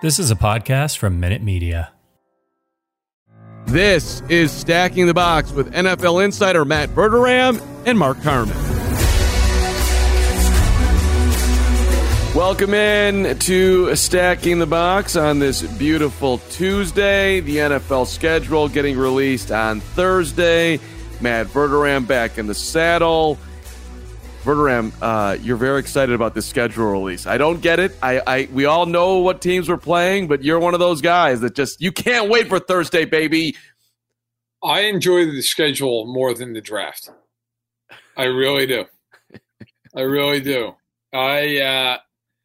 This is a podcast from Minute Media. This is Stacking the Box with NFL insider Matt Verderame and Mark Carman. Welcome in to Stacking the Box on this beautiful Tuesday. The NFL schedule getting released on Thursday. Matt Verderame back in the saddle. Verderame, you're very excited about this schedule release. I don't get it. We all know what teams we're playing, but you're one of those guys that just, you can't wait for Thursday, baby. I enjoy the schedule more than the draft. I really do. I really do. I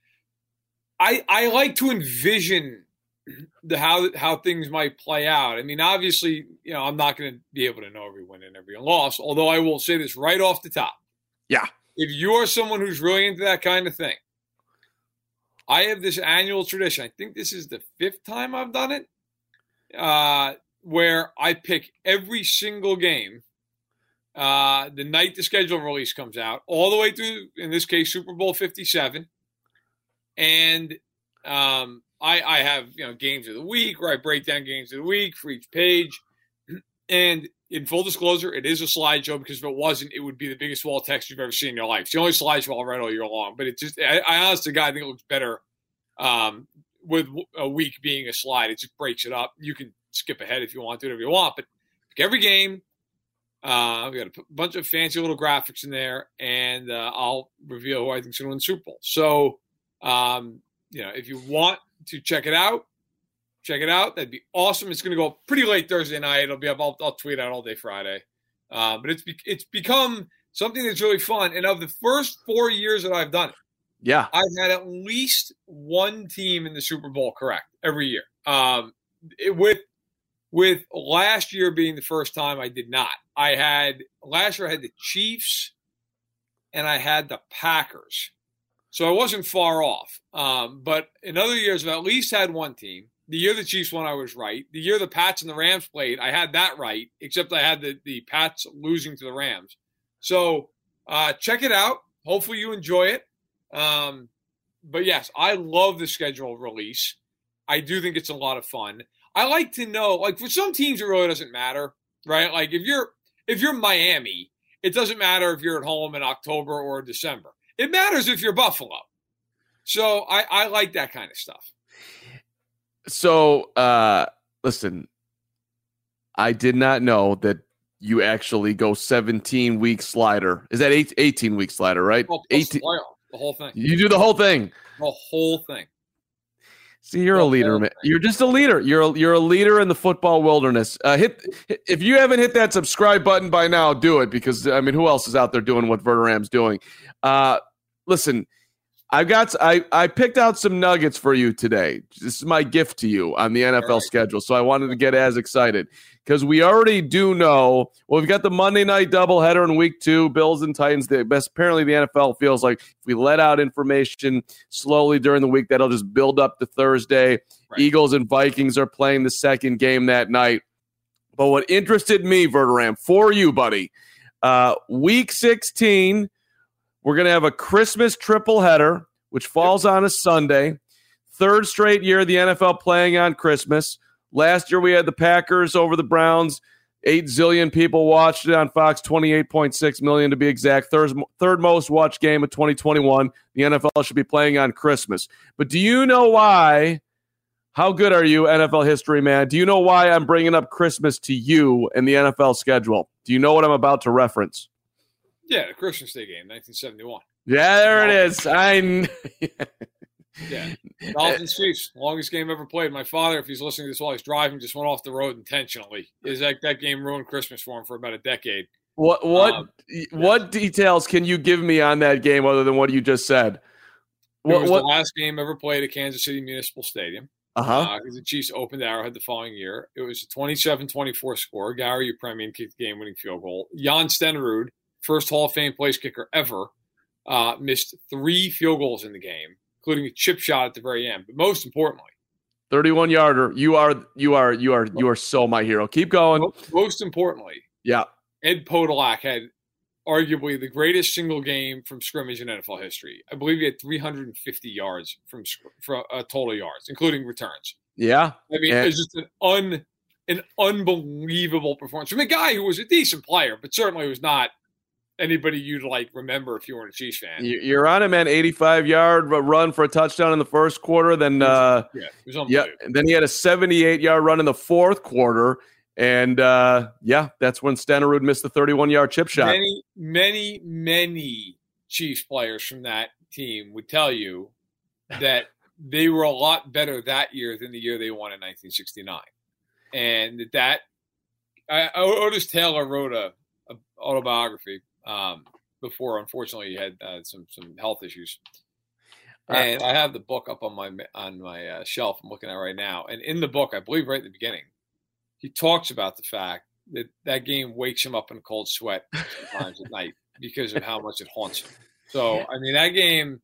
like to envision how things might play out. I mean, obviously, I'm not going to be able to know every win and every loss, although I will say this right off the top. Yeah. If you are someone who's really into that kind of thing, I have this annual tradition. I think this is the 5th time I've done it, where I pick every single game the night the schedule release comes out, all the way through, in this case, Super Bowl 57. And I have games of the week where I break down games of the week for each page. And in full disclosure, it is a slideshow, because if it wasn't, it would be the biggest wall of text you've ever seen in your life. It's the only slideshow I'll write all year long. But it just, I honestly, God, I think it looks better with a week being a slide. It just breaks it up. You can skip ahead if you want to, whatever you want. But pick every game. We got a bunch of fancy little graphics in there, and I'll reveal who I think is going to win the Super Bowl. So, if you want to check it out. That'd be awesome. It's going to go pretty late Thursday night. It'll be up. I'll tweet out all day Friday. But it's become something that's really fun. And of the first 4 years that I've done it, yeah, I've had at least one team in the Super Bowl correct every year. With last year being the first time I did not. Last year I had the Chiefs and I had the Packers. So I wasn't far off. But in other years, I've at least had one team. The year the Chiefs won, I was right. The year the Pats and the Rams played, I had that right, except I had the Pats losing to the Rams. So check it out. Hopefully you enjoy it. But yes, I love the schedule release. I do think it's a lot of fun. I like to know, like, for some teams, it really doesn't matter, right? Like if you're Miami, it doesn't matter if you're at home in October or December. It matters if you're Buffalo. So I like that kind of stuff. So, listen, I did not know that you actually go 17-week slider. Is that 18-week slider, right? Well, 18. The whole thing. You do the whole thing. The whole thing. See, you're a leader, man. You're just a leader. You're a leader in the football wilderness. If you haven't hit that subscribe button by now, do it, because I mean, who else is out there doing what Verderame's doing? Listen. I picked out some nuggets for you today. This is my gift to you on the NFL schedule. So I wanted to get as excited because we already do know. Well, we've got the Monday night doubleheader in week 2, Bills and Titans. Apparently, the NFL feels like if we let out information slowly during the week, that'll just build up to Thursday. Right. Eagles and Vikings are playing the second game that night. But what interested me, Verderame, for you, buddy, week 16. We're going to have a Christmas triple header, which falls on a Sunday. 3rd straight year the NFL playing on Christmas. Last year we had the Packers over the Browns. 8 zillion people watched it on Fox, 28.6 million to be exact. Third most watched game of 2021. The NFL should be playing on Christmas. But do you know why? How good are you, NFL history man? Do you know why I'm bringing up Christmas to you in the NFL schedule? Do you know what I'm about to reference? Yeah, the Christmas Day game, 1971. Yeah, there it is. Yeah. Dolphins Chiefs, longest game ever played. My father, if he's listening to this while he's driving, just went off the road intentionally. That game ruined Christmas for him for about a decade. What details can you give me on that game other than what you just said? It was the last game ever played at Kansas City Municipal Stadium. Because the Chiefs opened Arrowhead the following year. It was a 27-24 score. Gary Yepremian kicked the game-winning field goal. Jan Stenerud, first Hall of Fame place kicker ever, missed 3 field goals in the game, including a chip shot at the very end. But most importantly, 31-yarder. You are so my hero. Keep going. Most importantly, yeah, Ed Podolak had arguably the greatest single game from scrimmage in NFL history. I believe he had 350 yards from total yards, including returns. Yeah. I mean, it's just an unbelievable performance from a guy who was a decent player, but certainly was not anybody you'd remember if you weren't a Chiefs fan. You're on it, man. 85-yard run for a touchdown in the first quarter. Then, it was unbelievable. And then he had a 78-yard run in the fourth quarter. And, that's when Stenerud missed the 31-yard chip shot. Many Chiefs players from that team would tell you that they were a lot better that year than the year they won in 1969. And Otis Taylor wrote a autobiography before, unfortunately, he had some health issues. And I have the book up on my shelf I'm looking at right now. And in the book, I believe right in the beginning, he talks about the fact that game wakes him up in a cold sweat sometimes at night because of how much it haunts him. So, I mean, that game,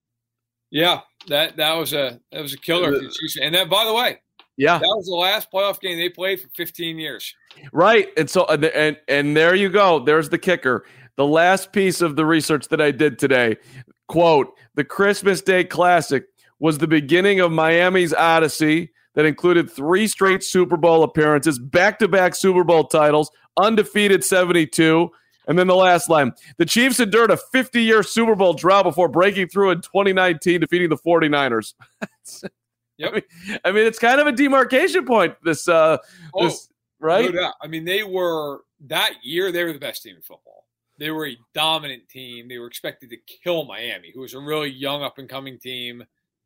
that was a killer. And that, by the way, that was the last playoff game they played for 15 years. Right. And so, and there you go. There's the kicker. The last piece of the research that I did today, quote, the Christmas Day Classic was the beginning of Miami's odyssey that included 3 straight Super Bowl appearances, back-to-back Super Bowl titles, undefeated 72, and then the last line. The Chiefs endured a 50-year Super Bowl drought before breaking through in 2019, defeating the 49ers. Yep. I mean, it's kind of a demarcation point, this right? No doubt. I mean, that year, they were the best team in football. They were a dominant team. They were expected to kill Miami, who was a really young, up-and-coming team.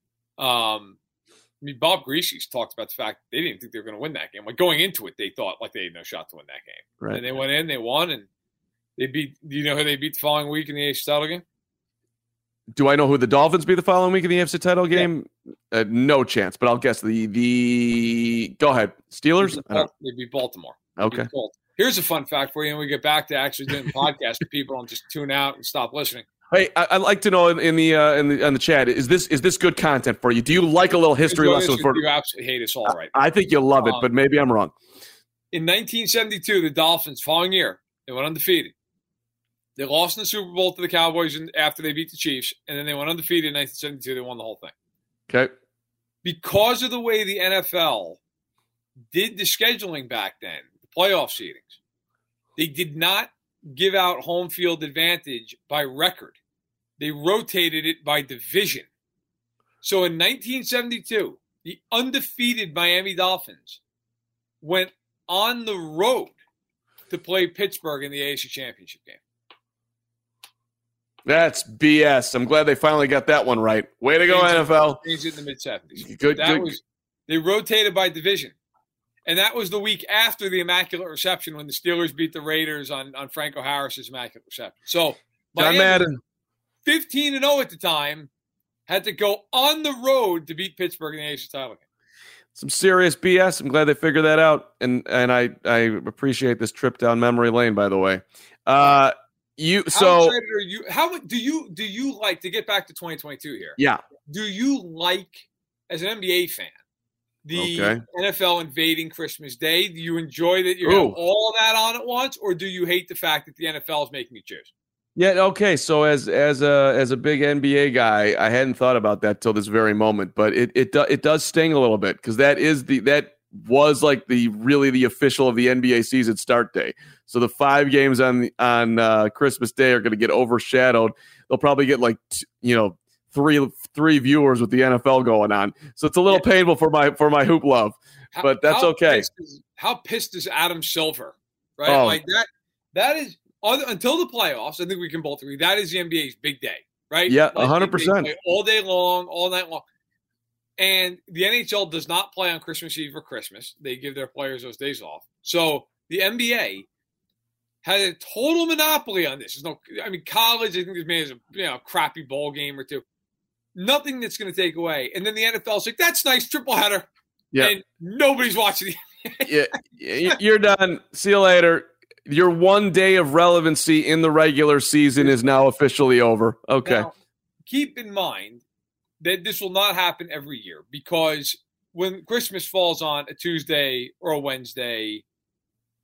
I mean, Bob Greasy's talked about the fact they didn't think they were going to win that game. Going into it, they thought they had no shot to win that game. Right. And they went in, they won, and they beat – do you know who they beat the following week in the AFC title game? Do I know who the Dolphins beat the following week in the AFC title game? Yeah. No chance, but I'll guess the – go ahead. Steelers? They beat Baltimore. Okay. Here's a fun fact for you, and we get back to actually doing the podcast so people don't just tune out and stop listening. Hey, I'd like to know in the chat, is this good content for you? Do you like a little history lesson? You absolutely hate us all, right? I think you'll love it, but maybe I'm wrong. In 1972, the Dolphins, following year, they went undefeated. They lost in the Super Bowl to the Cowboys after they beat the Chiefs, and then they went undefeated in 1972. They won the whole thing. Okay. Because of the way the NFL did the scheduling back then, the playoff seedings, they did not give out home field advantage by record. They rotated it by division. So in 1972, the undefeated Miami Dolphins went on the road to play Pittsburgh in the AFC Championship game. That's BS. I'm glad they finally got that one right. Way to go, NFL. Changed it in the mid-70s. Good. They rotated by division. And that was the week after the Immaculate Reception when the Steelers beat the Raiders on Franco Harris's Immaculate Reception. So, John Madden, 15-0 at the time, had to go on the road to beat Pittsburgh in the AFC title game. Some serious BS. I'm glad they figured that out, and I appreciate this trip down memory lane. By the way, how excited are you? How do you like to get back to 2022 here? Yeah. Do you like, as an NBA fan, the NFL invading Christmas Day? Do you enjoy that you have all of that on at once, or do you hate the fact that the NFL is making you choose? Yeah. Okay. So as a big NBA guy, I hadn't thought about that till this very moment, but it does sting a little bit because that was like the official of the NBA season start day. So the 5 games on Christmas Day are going to get overshadowed. They'll probably get three viewers with the NFL going on. So it's a little painful for my hoop love, but that's okay. How pissed is Adam Silver? Right, that is. Until the playoffs, I think we can both agree that is the NBA's big day, right? Yeah, 100%. All day long, all night long. And the NHL does not play on Christmas Eve or Christmas. They give their players those days off. So the NBA had a total monopoly on this. College, I think this man is a crappy bowl game or two. Nothing that's going to take away. And then the NFL's like, that's nice, triple header. Yeah. And nobody's watching the NBA. You're done. See you later. Your 1 day of relevancy in the regular season is now officially over. Okay. Now, keep in mind that this will not happen every year because when Christmas falls on a Tuesday or a Wednesday,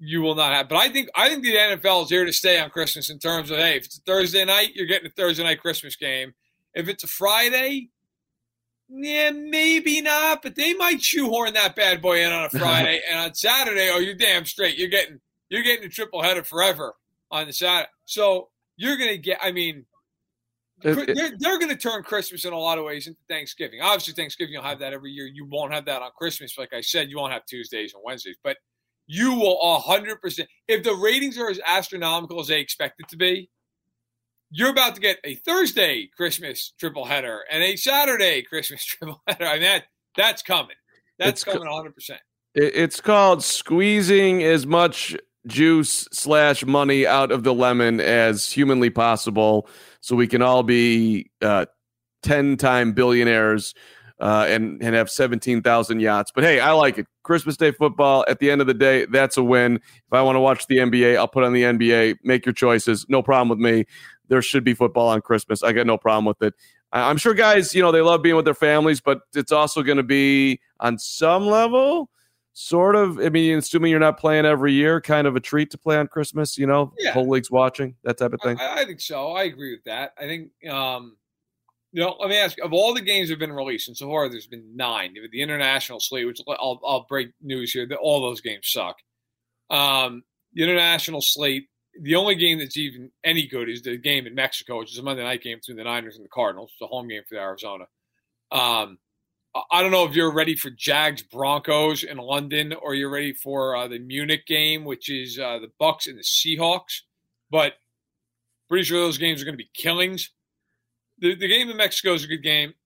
you will not have. But I think the NFL is here to stay on Christmas in terms of, hey, if it's a Thursday night, you're getting a Thursday night Christmas game. If it's a Friday, yeah, maybe not, but they might shoehorn that bad boy in on a Friday. And on Saturday, oh, you're damn straight. You're getting a triple header forever on the Saturday. So you're going to get, I mean, they're going to turn Christmas in a lot of ways into Thanksgiving. Obviously, Thanksgiving, you'll have that every year. You won't have that on Christmas. Like I said, you won't have Tuesdays and Wednesdays. But you will 100%. If the ratings are as astronomical as they expect it to be, you're about to get a Thursday Christmas triple header and a Saturday Christmas triple header. I mean, that's coming. That's coming 100%. It's called squeezing as much juice / money out of the lemon as humanly possible so we can all be 10-time billionaires and have 17,000 yachts. But hey, I like it. Christmas Day football, at the end of the day, that's a win. If I want to watch the NBA, I'll put on the NBA. Make your choices. No problem with me. There should be football on Christmas. I got no problem with it. I'm sure guys, they love being with their families, but it's also going to be on some level sort of, I mean, assuming you're not playing every year, kind of a treat to play on Christmas, whole league's watching, that type of thing. I think so. I agree with that. I think, let me ask, of all the games that have been released, and so far there's been 9. The international slate, which I'll break news here, that all those games suck. The international slate, the only game that's even any good is the game in Mexico, which is a Monday night game between the Niners and the Cardinals. It's a home game for Arizona. I don't know if you're ready for Jags Broncos in London or you're ready for the Munich game, which is the Bucks and the Seahawks. But pretty sure those games are going to be killings. The game in Mexico is a good game.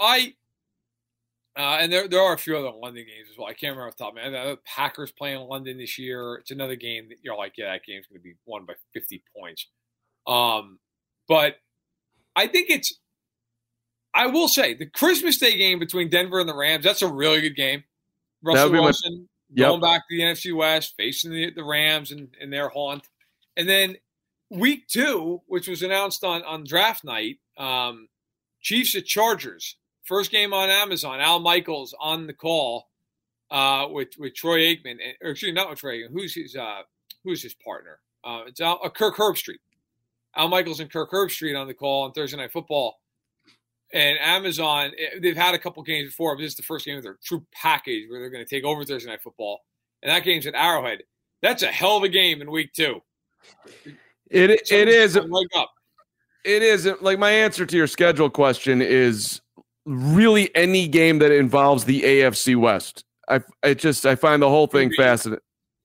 And there are a few other London games as well. I can't remember off the top of my head. The Packers playing in London this year. It's another game that you're like, yeah, that game's going to be won by 50 points. But I think I will say the Christmas Day game between Denver and the Rams, that's a really good game. Russell Wilson going back to the NFC West, facing the Rams in their haunt. And then week 2, which was announced on draft night, Chiefs at Chargers. First game on Amazon. Al Michaels on the call with Troy Aikman. Or excuse me, not with Troy Aikman. Who's his partner? It's Kirk Herbstreit. Al Michaels and Kirk Herbstreit on the call on Thursday Night Football. And Amazon, they've had a couple games before, but this is the first game of their true package where they're going to take over Thursday Night Football. And that game's at Arrowhead. That's a hell of a game in week 2. It is. Leg up. It is. Like, my answer to your schedule question is really any game that involves the AFC West. I find the whole thing fascinating.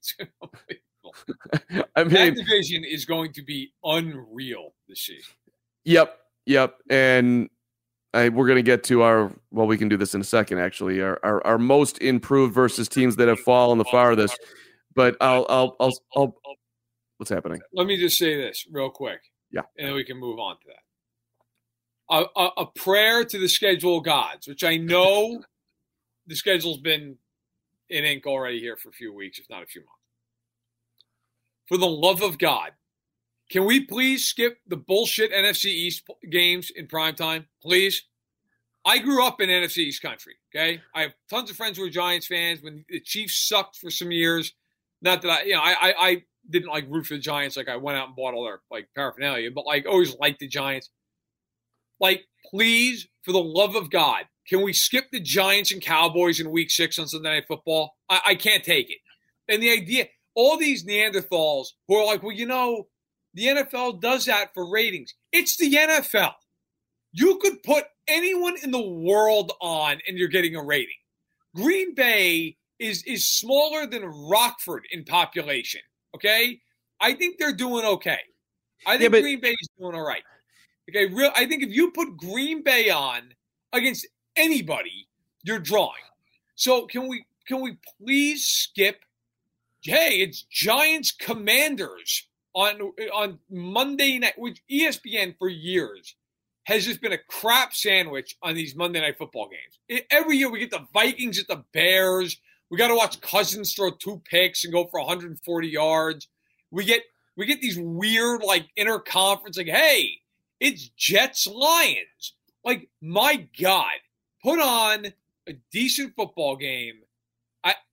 I mean, that division is going to be unreal this season. Yep. And we're going to get to we can do this in a second, actually, our most improved versus teams that have fallen the farthest. But I'll what's happening? Let me just say this real quick. Yeah. And then we can move on to that. A prayer to the schedule gods, which I know the schedule's been in ink already here for a few weeks, if not a few months. For the love of God, can we please skip the bullshit NFC East games in primetime? Please. I grew up in NFC East country, okay? I have tons of friends who are Giants fans. When the Chiefs sucked for some years, not that I didn't root for the Giants, I went out and bought all their paraphernalia, but always liked the Giants. Please, for the love of God, can we skip the Giants and Cowboys in week 6 on Sunday Night Football? I can't take it. And the idea, all these Neanderthals who are the NFL does that for ratings. It's the NFL. You could put anyone in the world on and you're getting a rating. Green Bay is smaller than Rockford in population, okay? I think they're doing okay. I think Green Bay is doing all right. Okay, I think if you put Green Bay on against anybody, you're drawing. So can we please skip, hey, it's Giants Commanders on Monday night, which ESPN for years has just been a crap sandwich on these Monday Night Football games. Every year we get the Vikings at the Bears. We got to watch Cousins throw 2 picks and go for 140 yards. We get these weird interconference hey, it's Jets Lions. My God, put on a decent football game.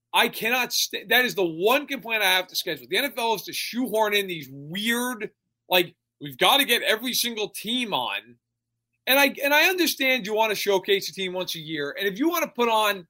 I cannot that is the one complaint I have to schedule. The NFL is to shoehorn in these weird, like, we've got to get every single team on. And I understand you want to showcase a team once a year. And if you want to put on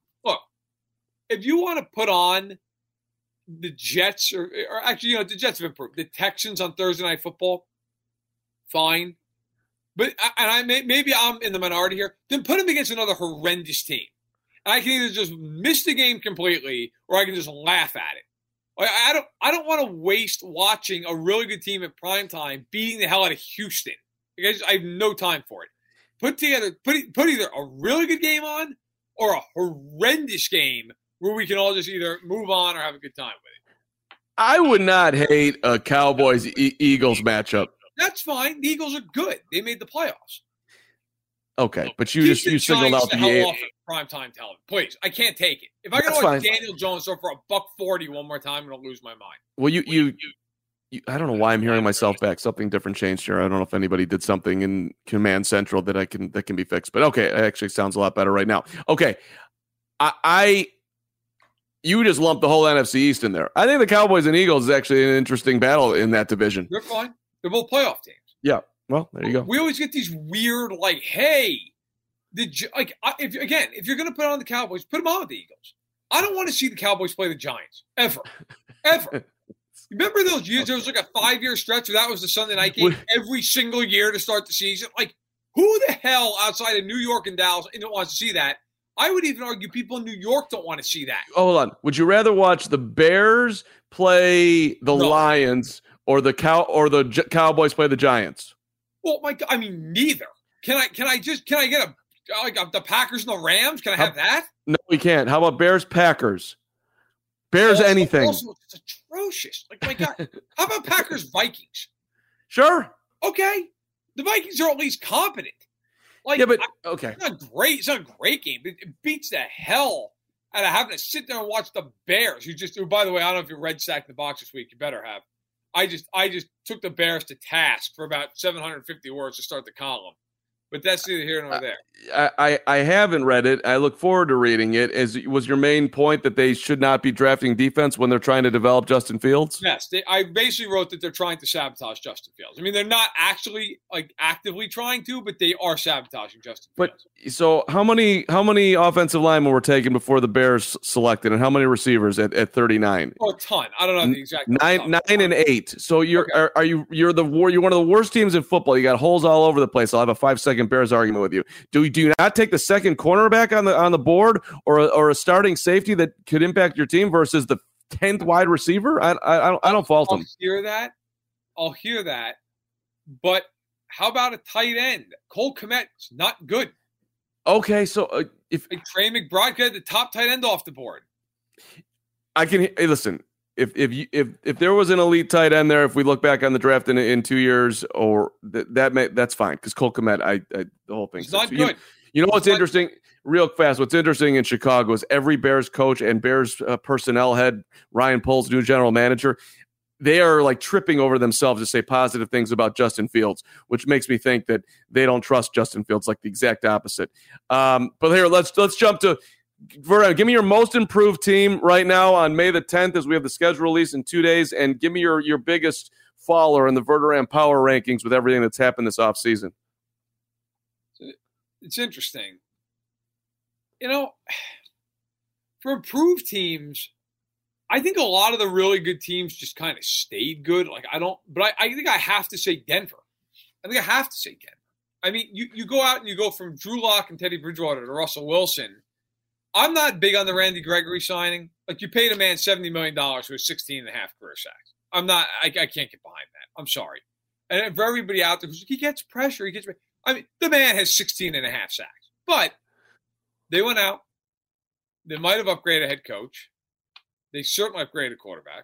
the Jets or actually, the Jets have improved. The Texans on Thursday Night Football, fine. But maybe I'm in the minority here. Then put them against another horrendous team. And I can either just miss the game completely or I can just laugh at it. I don't want to waste watching a really good team at prime time beating the hell out of Houston. I have no time for it. Put either a really good game on or a horrendous game where we can all just either move on or have a good time with it. I would not hate a Cowboys-Eagles matchup. That's fine. The Eagles are good. They made the playoffs. Okay, but you signaled out the hell off primetime television. Please, I can't take it. If I got to watch Daniel Jones throw for $140 one more time, I'm going to lose my mind. Well, I don't know why I'm hearing myself back. Something different changed here. I don't know if anybody did something in Command Central that can be fixed. But okay, it actually sounds a lot better right now. Okay, you just lumped the whole NFC East in there. I think the Cowboys and Eagles is actually an interesting battle in that division. They're fine. They're both playoff teams. Yeah. Well, there you go. We always get these weird, like, hey, if you're going to put on the Cowboys, put them on with the Eagles. I don't want to see the Cowboys play the Giants ever. Remember those years? There was like a 5-year stretch where that was the Sunday night game every single year to start the season. Like, who the hell outside of New York and Dallas wants to see that? I would even argue people in New York don't want to see that. Oh, hold on. Would you rather watch the Bears play the Lions or the Cowboys play the Giants? Well, neither. Can I get the Packers and the Rams? Can I have that? No, we can't. How about Bears Packers? Bears anything. Also, it's atrocious. Like, my God. How about Packers Vikings? Sure. Okay. The Vikings are at least competent. Like, yeah, but okay. It's not great. It's not a great game. It beats the hell out of having to sit there and watch the Bears, who by the way, I don't know if you read Sack in the Box this week. You better have. I just took the Bears to task for about 750 words to start the column. But that's neither here nor there. I haven't read it. I look forward to reading it. Was your main point that they should not be drafting defense when they're trying to develop Justin Fields? Yes. I basically wrote that they're trying to sabotage Justin Fields. I mean, they're not actually actively trying to, but they are sabotaging Justin Fields. But so how many offensive linemen were taken before the Bears selected, and how many receivers at 39? Oh, a ton. I don't know the exact number. 9 and 8. So you're one of the worst teams in football. You got holes all over the place. I'll have a 5-second Bears argument with you. Do you not take the second cornerback on the board or a starting safety that could impact your team versus the 10th wide receiver? I don't fault them. I'll hear that. But how about a tight end? Cole Kmet's not good. Okay, so if Trey McBride could have the top tight end off the board. Listen. If there was an elite tight end there, if we look back on the draft in 2 years, or that's fine because Cole Kmet, the whole thing. It's not good. You know what's interesting? Real fast, what's interesting in Chicago is every Bears coach and Bears personnel head, Ryan Poles, new general manager, they are like tripping over themselves to say positive things about Justin Fields, which makes me think that they don't trust Justin Fields, like the exact opposite. But here, let's jump to. Vernon, give me your most improved team right now on May the 10th as we have the schedule release in 2 days, and give me your biggest faller in the Verderame power rankings with everything that's happened this offseason. It's interesting. For improved teams, I think a lot of the really good teams just kind of stayed good. I think I have to say Denver. I mean, you go out and you go from Drew Lock and Teddy Bridgewater to Russell Wilson. I'm not big on the Randy Gregory signing. Like, you paid a man $70 million who has 16 and a half career sacks. I can't get behind that. I'm sorry. And for everybody out there who's like, he gets pressure. The man has 16 and a half sacks. But they went out. They might have upgraded a head coach. They certainly upgraded a quarterback.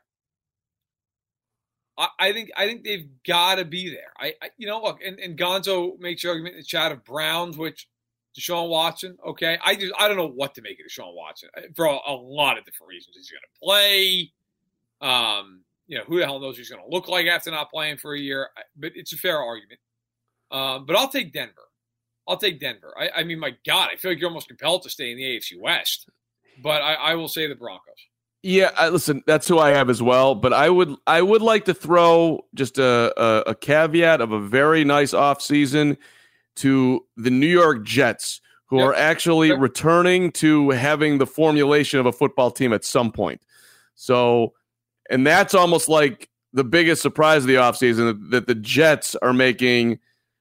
I think they've got to be there. Look, and Gonzo makes the argument in the chat of Browns, which Deshaun Watson, okay. I don't know what to make of Deshaun Watson for a lot of different reasons. He's going to play. Who the hell knows what he's going to look like after not playing for a year? But it's a fair argument. But I'll take Denver. My God, I feel like you're almost compelled to stay in the AFC West. But I will say the Broncos. Yeah, listen, that's who I have as well. But I would like to throw just a caveat of a very nice offseason to the New York Jets, who are actually returning to having the formulation of a football team at some point. So, and that's almost like the biggest surprise of the offseason, that the Jets are making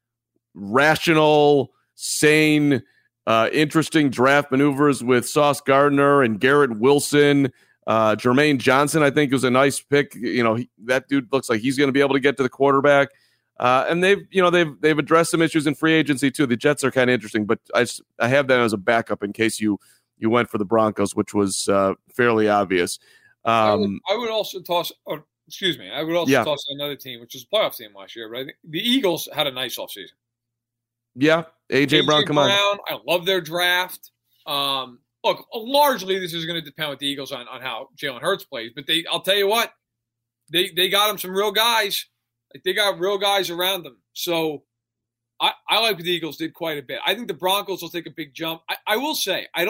rational, sane, interesting draft maneuvers with Sauce Gardner and Garrett Wilson. Jermaine Johnson, I think, was a nice pick. That dude looks like he's going to be able to get to the quarterback. And they've addressed some issues in free agency too. The Jets are kind of interesting, but I have that as a backup in case you went for the Broncos, which was fairly obvious. I would also toss. I would also toss another team, which was a playoff team last year. But I think the Eagles had a nice offseason. Yeah, AJ Brown, come on. I love their draft. Look, largely this is going to depend with the Eagles on how Jalen Hurts plays. But I'll tell you what, they got him some real guys. Like, they got real guys around them. So I like what the Eagles did quite a bit. I think the Broncos will take a big jump. I will say, I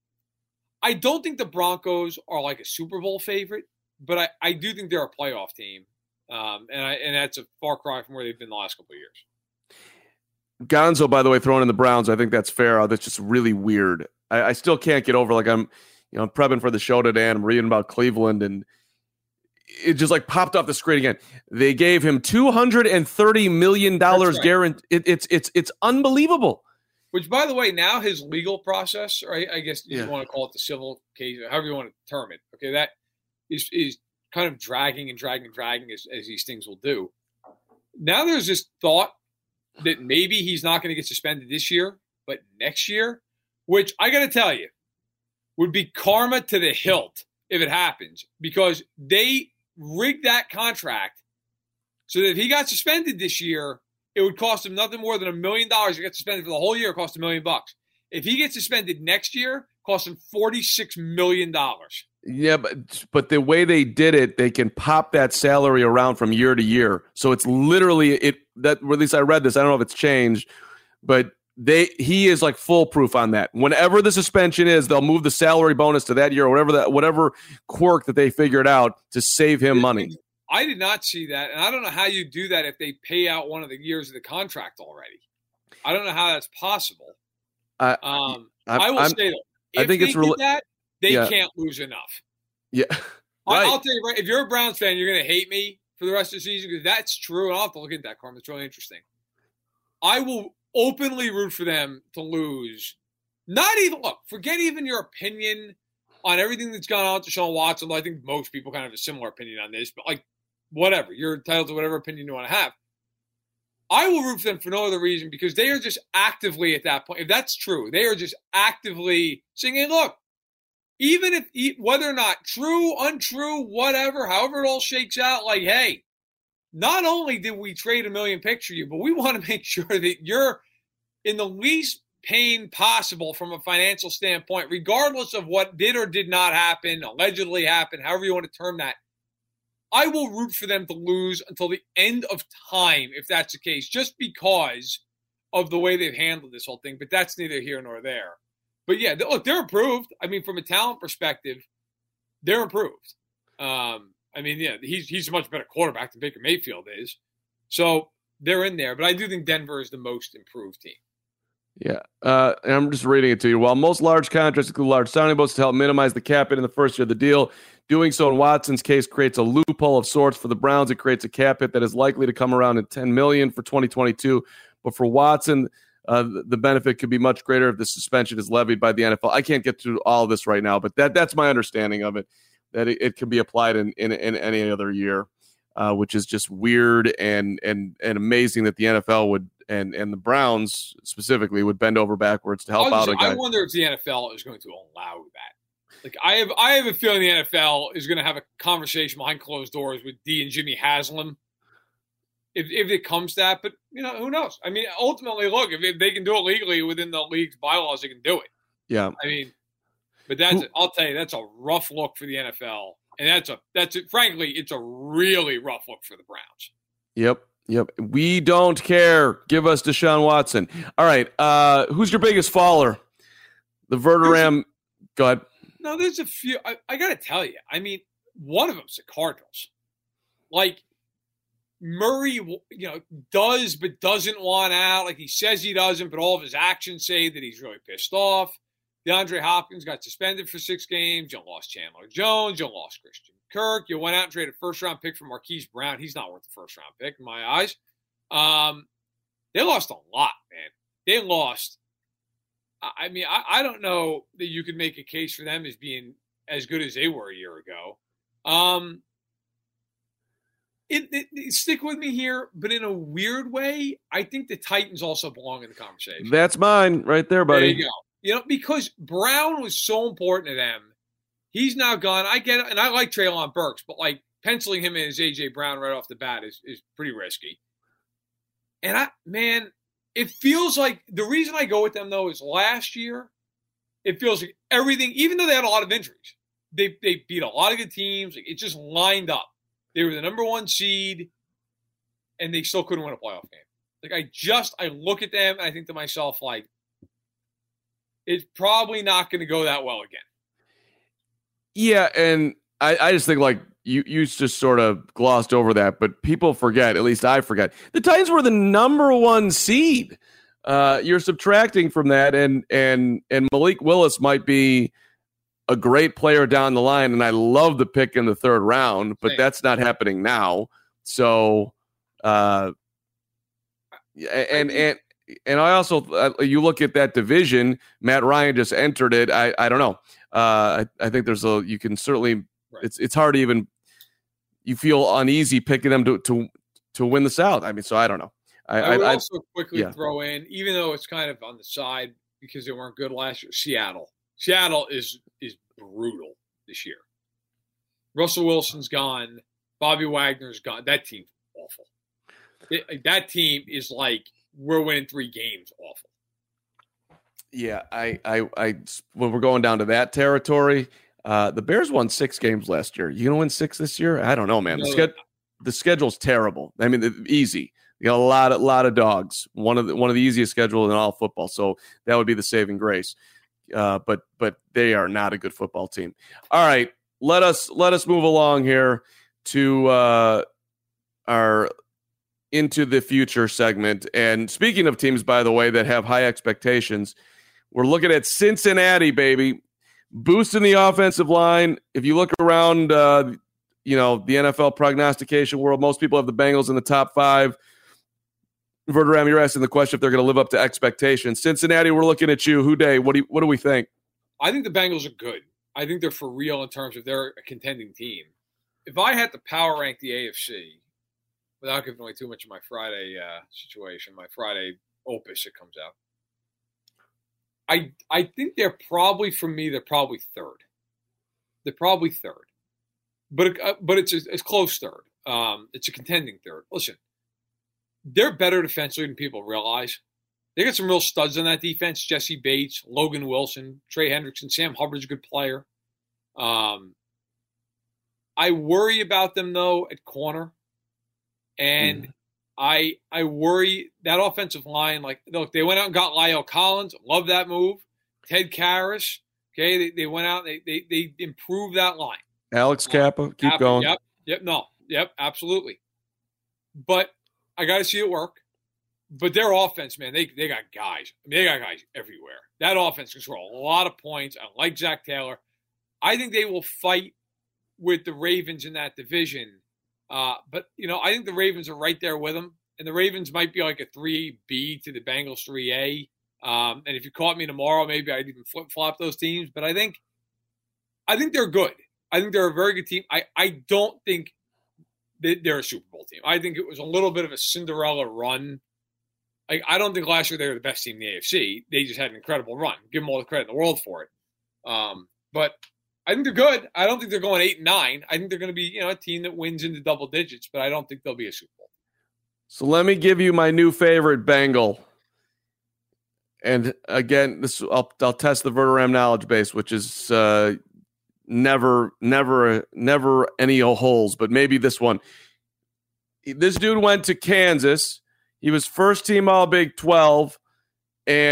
don't think the Broncos are like a Super Bowl favorite, but I do think they're a playoff team. And that's a far cry from where they've been the last couple of years. Gonzo, by the way, throwing in the Browns, I think that's fair. That's just really weird. I still can't get over, like, I'm prepping for the show today and I'm reading about Cleveland, and it just like popped off the screen again. They gave him $230 million guaranteed. It's unbelievable. Which, by the way, now his legal process, right? I guess you want to call it the civil case, however you want to term it. Okay, that is kind of dragging as these things will do. Now there's this thought that maybe he's not going to get suspended this year, but next year, which I got to tell you, would be karma to the hilt if it happens, because they rigged that contract so that if he got suspended this year, it would cost him nothing more than $1 million to get suspended for the whole year. It cost $1 million. If he gets suspended next year, it costs him $46 million. Yeah, but the way they did it, they can pop that salary around from year to year. So it's literally at least I read this. I don't know if it's changed, but he is like foolproof on that. Whenever the suspension is, they'll move the salary bonus to that year or whatever quirk that they figured out to save him money. I did not see that, and I don't know how you do that if they pay out one of the years of the contract already. I don't know how that's possible. I will say, though, if they did that, they can't lose enough. Yeah, right. I'll tell you, right, if you're a Browns fan, you're going to hate me for the rest of the season because that's true. I'll have to look at that, Carmen. It's really interesting. I will openly root for them to lose. Forget even your opinion on everything that's gone on with Deshaun Watson. I think most people kind of have a similar opinion on this, but like, whatever. You're entitled to whatever opinion you want to have. I will root for them for no other reason because they are just actively at that point. If that's true, they are just actively saying, hey, look, even if whether or not true, untrue, whatever, however it all shakes out, like, hey, not only did we trade $1 million picks for you, but we want to make sure that you're in the least pain possible from a financial standpoint, regardless of what did or did not happen, allegedly happened, however you want to term that. I will root for them to lose until the end of time, if that's the case, just because of the way they've handled this whole thing. But that's neither here nor there. But yeah, look, they're improved. I mean, from a talent perspective, they're improved. He's a much better quarterback than Baker Mayfield is. So they're in there. But I do think Denver is the most improved team. Yeah, and I'm just reading it to you. While most large contracts include large signing bonuses to help minimize the cap hit in the first year of the deal, doing so in Watson's case creates a loophole of sorts for the Browns. It creates a cap hit that is likely to come around at $10 million for 2022. But for Watson, the benefit could be much greater if the suspension is levied by the NFL. I can't get to all of this right now, but that's my understanding of it, that it can be applied in any other year, which is just weird and amazing that the NFL would and the Browns specifically would bend over backwards to help out a guy. I wonder if the NFL is going to allow that. Like I have a feeling the NFL is going to have a conversation behind closed doors with D and Jimmy Haslam if it comes to that. But who knows? I mean, ultimately, look, if they can do it legally within the league's bylaws, they can do it. Yeah. I mean, but I'll tell you, that's a rough look for the NFL, and frankly, it's a really rough look for the Browns. Yep. We don't care. Give us Deshaun Watson. All right. Who's your biggest faller? The Verderame. Go ahead. No, there's a few. I got to tell you. I mean, one of them's the Cardinals. Like, Murray, does but doesn't want out. Like, he says he doesn't, but all of his actions say that he's really pissed off. DeAndre Hopkins got suspended for 6 games. You lost Chandler Jones. You lost Christian Kirk. You went out and traded a first-round pick for Marquise Brown. He's not worth the first-round pick in my eyes. They lost a lot, man. They lost. I mean, I don't know that you could make a case for them as being as good as they were a year ago. Stick with me here, but in a weird way, I think the Titans also belong in the conversation. That's mine right there, buddy. There you go. Because Brown was so important to them. He's now gone. I get it, and I like Treylon Burks, but like penciling him in as A.J. Brown right off the bat is pretty risky. And it feels like the reason I go with them, though, is last year, it feels like everything, even though they had a lot of injuries, they beat a lot of good teams. Like, it just lined up. They were the number 1 seed, and they still couldn't win a playoff game. Like, I look at them, and I think to myself, like, it's probably not going to go that well again. Yeah, and I just think, like, you just sort of glossed over that, but people forget, at least I forget, the Titans were the number 1 seed. You're subtracting from that, and Malik Willis might be a great player down the line, and I love the pick in the 3rd round, but that's not happening now. So, and I also, you look at that division, Matt Ryan just entered it. I don't know. I think you can certainly, it's hard to even, you feel uneasy picking them to win the South. I mean, so I don't know. I would also quickly throw in, even though it's kind of on the side because they weren't good last year, Seattle. Seattle is brutal this year. Russell Wilson's gone. Bobby Wagner's gone. That team's awful. That team is like, we're winning 3 games awful. Yeah, I when we're going down to that territory, the Bears won 6 games last year. You gonna win 6 this year? I don't know, man. The schedule's terrible. I mean, easy. You got a lot of dogs. One of the easiest schedules in all football. So that would be the saving grace. But they are not a good football team. All right, let us move along here to our into the future segment. And speaking of teams, by the way, that have high expectations, we're looking at Cincinnati, baby, boosting the offensive line. If you look around, the NFL prognostication world, most people have the Bengals in the top 5. Verderam, you're asking the question if they're going to live up to expectations. Cincinnati, we're looking at you. Houday, what do we think? I think the Bengals are good. I think they're for real in terms of they're a contending team. If I had to power rank the AFC, without giving away too much of my Friday situation, my Friday opus that comes out, I think they're probably, for me, they're probably 3rd. They're probably 3rd. But it's a close 3rd. It's a contending 3rd. Listen, they're better defensively than people realize. They got some real studs on that defense. Jesse Bates, Logan Wilson, Trey Hendrickson, Sam Hubbard's a good player. I worry about them, though, at corner. And I worry that offensive line, like, look, they went out and got Lyle Collins. Love that move. Ted Karras. Okay, they went out, they improved that line. Alex Kappa, keep going. Yep, absolutely. But I got to see it work. But their offense, man, they got guys. I mean, they got guys everywhere. That offense can score a lot of points. I like Zach Taylor. I think they will fight with the Ravens in that division. But, I think the Ravens are right there with them. And the Ravens might be like a 3B to the Bengals 3A. And if you caught me tomorrow, maybe I'd even flip-flop those teams. But I think they're good. I think they're a very good team. I don't think they're a Super Bowl team. I think it was a little bit of a Cinderella run. I don't think last year they were the best team in the AFC. They just had an incredible run. Give them all the credit in the world for it. But I think they're good. I don't think they're going 8-9. I think they're going to be, a team that wins into double digits, but I don't think they'll be a Super Bowl. So let me give you my new favorite Bengal. And again, I'll test the Verderam knowledge base, which is never any holes, but maybe this one. This dude went to Kansas. He was first team All Big 12, and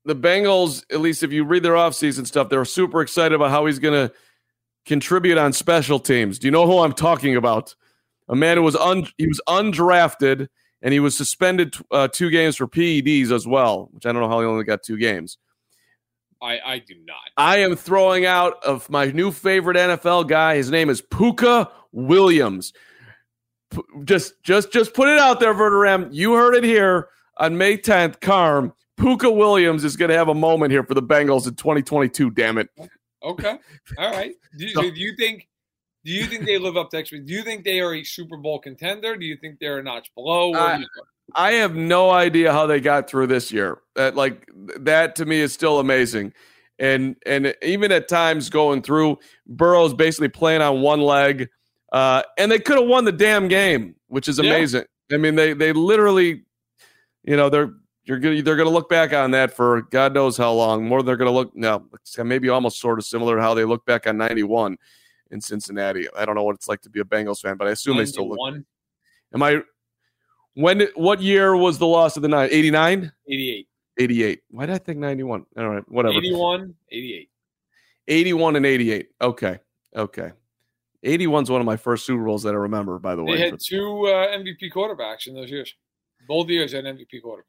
the Bengals, at least if you read their offseason stuff, they're super excited about how he's going to contribute on special teams. Do you know who I'm talking about? A man who was he was undrafted, and he was suspended 2 games for PEDs as well, which I don't know how he only got 2 games. I do not. I am throwing out of my new favorite NFL guy. His name is Puka Williams. Just put it out there, Verderame. You heard it here on May 10th. Carm, Puka Williams is going to have a moment here for the Bengals in 2022. Damn it. Okay. All right. Do you think they live up to expectations? Do you think they are a Super Bowl contender? Do you think they're a notch below? I have no idea how they got through this year. That to me is still amazing. And even at times going through, Burrow's basically playing on one leg. And they could have won the damn game, which is amazing. Yeah. I mean, they literally, they're going to look back on that for God knows how long. More they're going to look now, maybe almost sort of similar to how they look back on 91 in Cincinnati. I don't know what it's like to be a Bengals fan, but I assume 91? They still look. What year was the loss of the 89? 88. Why did I think 91? All right, whatever. 81, 88. 81 and 88. Okay. 81's one of my first Super Bowls that I remember, by the way. They had 2 MVP quarterbacks in those years. Both years had an MVP quarterback.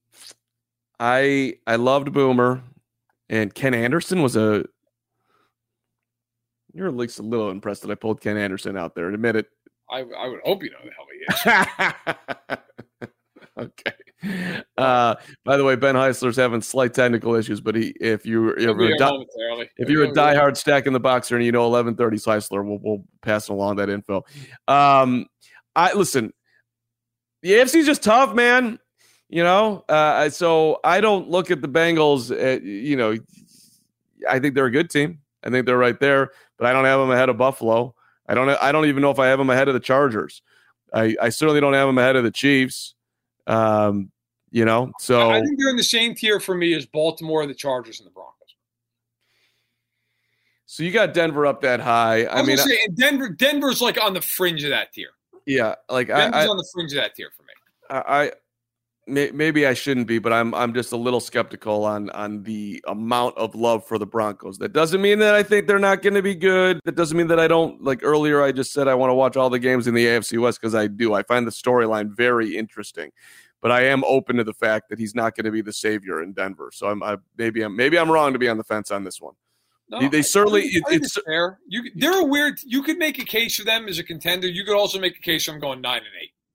I loved Boomer, and Ken Anderson was a – you're at least a little impressed that I pulled Ken Anderson out there. Admit it. I would hope you know who the hell he is. Okay. By the way, Ben Heisler's having slight technical issues, but if you're a diehard Stack in the Boxer and 1130's Heisler, we'll pass along that info. Listen, the AFC is just tough, man. So I don't look at the Bengals. I think they're a good team. I think they're right there, but I don't have them ahead of Buffalo. I don't even know if I have them ahead of the Chargers. I certainly don't have them ahead of the Chiefs. So I think they're in the same tier for me as Baltimore, the Chargers, and the Broncos. So you got Denver up that high. I mean, Denver's like on the fringe of that tier. Yeah, like Denver's on the fringe of that tier for me. Maybe I shouldn't be, but I'm just a little skeptical on the amount of love for the Broncos. That doesn't mean that I think they're not going to be good. That doesn't mean that I don't, like earlier I just said I want to watch all the games in the AFC West, because I do. I find the storyline very interesting, but I am open to the fact that he's not going to be the savior in Denver. So maybe I'm wrong to be on the fence on this one. No, they certainly it's fair. They're a weird. You could make a case for them as a contender. You could also make a case for them going 9-8.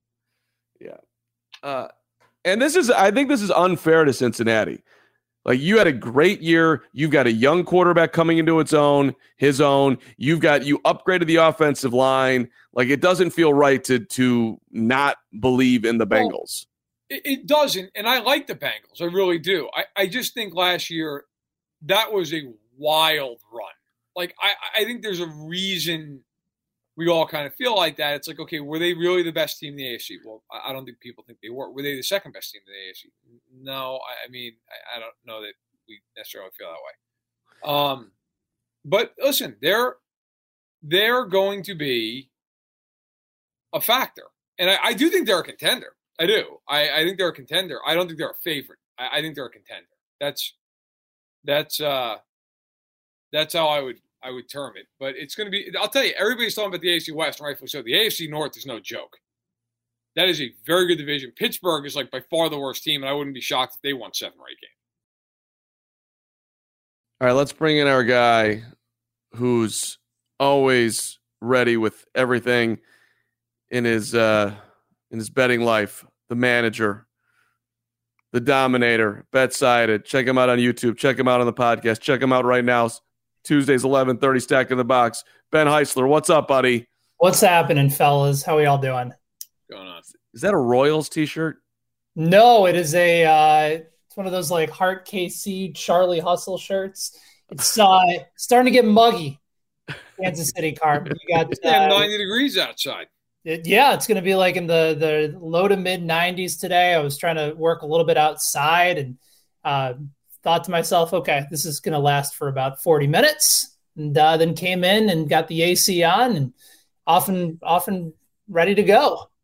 Yeah. And I think this is unfair to Cincinnati. Like, you had a great year. You've got a young quarterback coming into his own. You upgraded the offensive line. Like, it doesn't feel right to not believe in the Bengals. It doesn't. And I like the Bengals. I really do. I just think last year that was a wild run. Like, I think there's a reason we all kind of feel like that. It's like, okay, were they really the best team in the AFC? Well, I don't think people think they were. Were they the second best team in the AFC? No, I mean, I don't know that we necessarily feel that way. But listen, they're going to be a factor. And I do think they're a contender. I do. I think they're a contender. I don't think they're a favorite. I think they're a contender. That's how I would term it. But it's going to be – I'll tell you, everybody's talking about the AFC West, rightfully so. The AFC North is no joke. That is a very good division. Pittsburgh is like by far the worst team, and I wouldn't be shocked if they won 7 or 8 games. All right, let's bring in our guy who's always ready with everything in his betting life, the manager, the dominator, Bet-Sided. Check him out on YouTube. Check him out on the podcast. Check him out right now. Tuesdays, 11:30, Stack in the Box. Ben Heisler, what's up, buddy? What's happening, fellas? How are y'all doing? Going on. Is that a Royals t-shirt? No, it is it's one of those like Heart KC Charlie Hustle shirts. It's starting to get muggy. Kansas City, Carp. You got 90 degrees outside. It's going to be like in the low to mid 90s today. I was trying to work a little bit outside and thought to myself, okay, this is going to last for about 40 minutes. And then came in and got the AC on and often ready to go.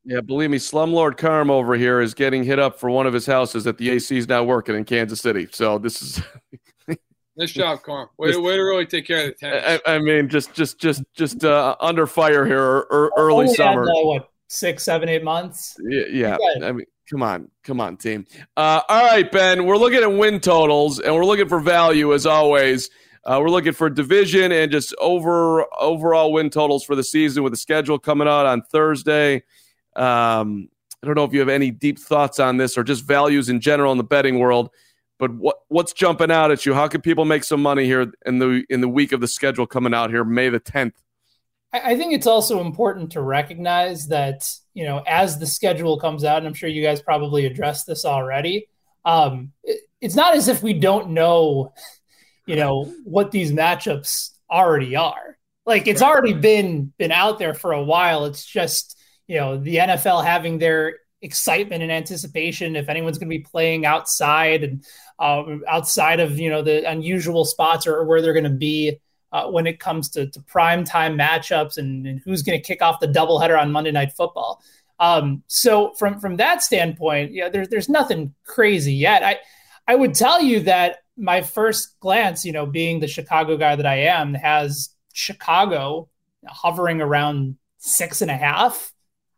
Yeah, believe me, Slumlord Carm over here is getting hit up for one of his houses that the AC is not working in Kansas City. So this is nice job, Carm. Way to really take care of the tenants. I mean, just under fire here early summer. Had, 6, 7, 8 months? Yeah. I mean, come on, team. All right, Ben, we're looking at win totals, and we're looking for value as always. We're looking for division and just overall win totals for the season with the schedule coming out on Thursday. I don't know if you have any deep thoughts on this or just values in general in the betting world, but what's jumping out at you? How can people make some money here in the week of the schedule coming out here, May the 10th? I think it's also important to recognize that, as the schedule comes out, and I'm sure you guys probably addressed this already, it's not as if we don't know, what these matchups already are. Like, it's already been out there for a while. It's just, the NFL having their excitement and anticipation if anyone's going to be playing outside and outside of, the unusual spots or where they're going to be when it comes to primetime matchups and who's going to kick off the doubleheader on Monday Night Football. So from that standpoint, there's nothing crazy yet. I would tell you that my first glance, being the Chicago guy that I am, has Chicago hovering around 6.5.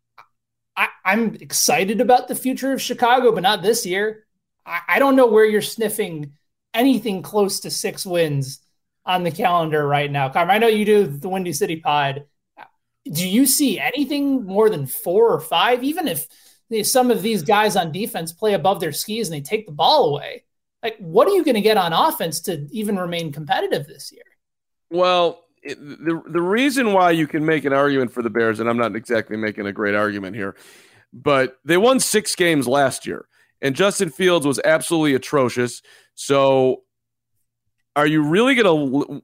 I'm excited about the future of Chicago, but not this year. I don't know where you're sniffing anything close to 6 wins on the calendar right now. Carm, I know you do the Windy City Pod. Do you see anything more than 4 or 5, even if some of these guys on defense play above their skis and they take the ball away? Like, what are you going to get on offense to even remain competitive this year? Well, the reason why you can make an argument for the Bears, and I'm not exactly making a great argument here, but they won 6 games last year, and Justin Fields was absolutely atrocious. So are you really going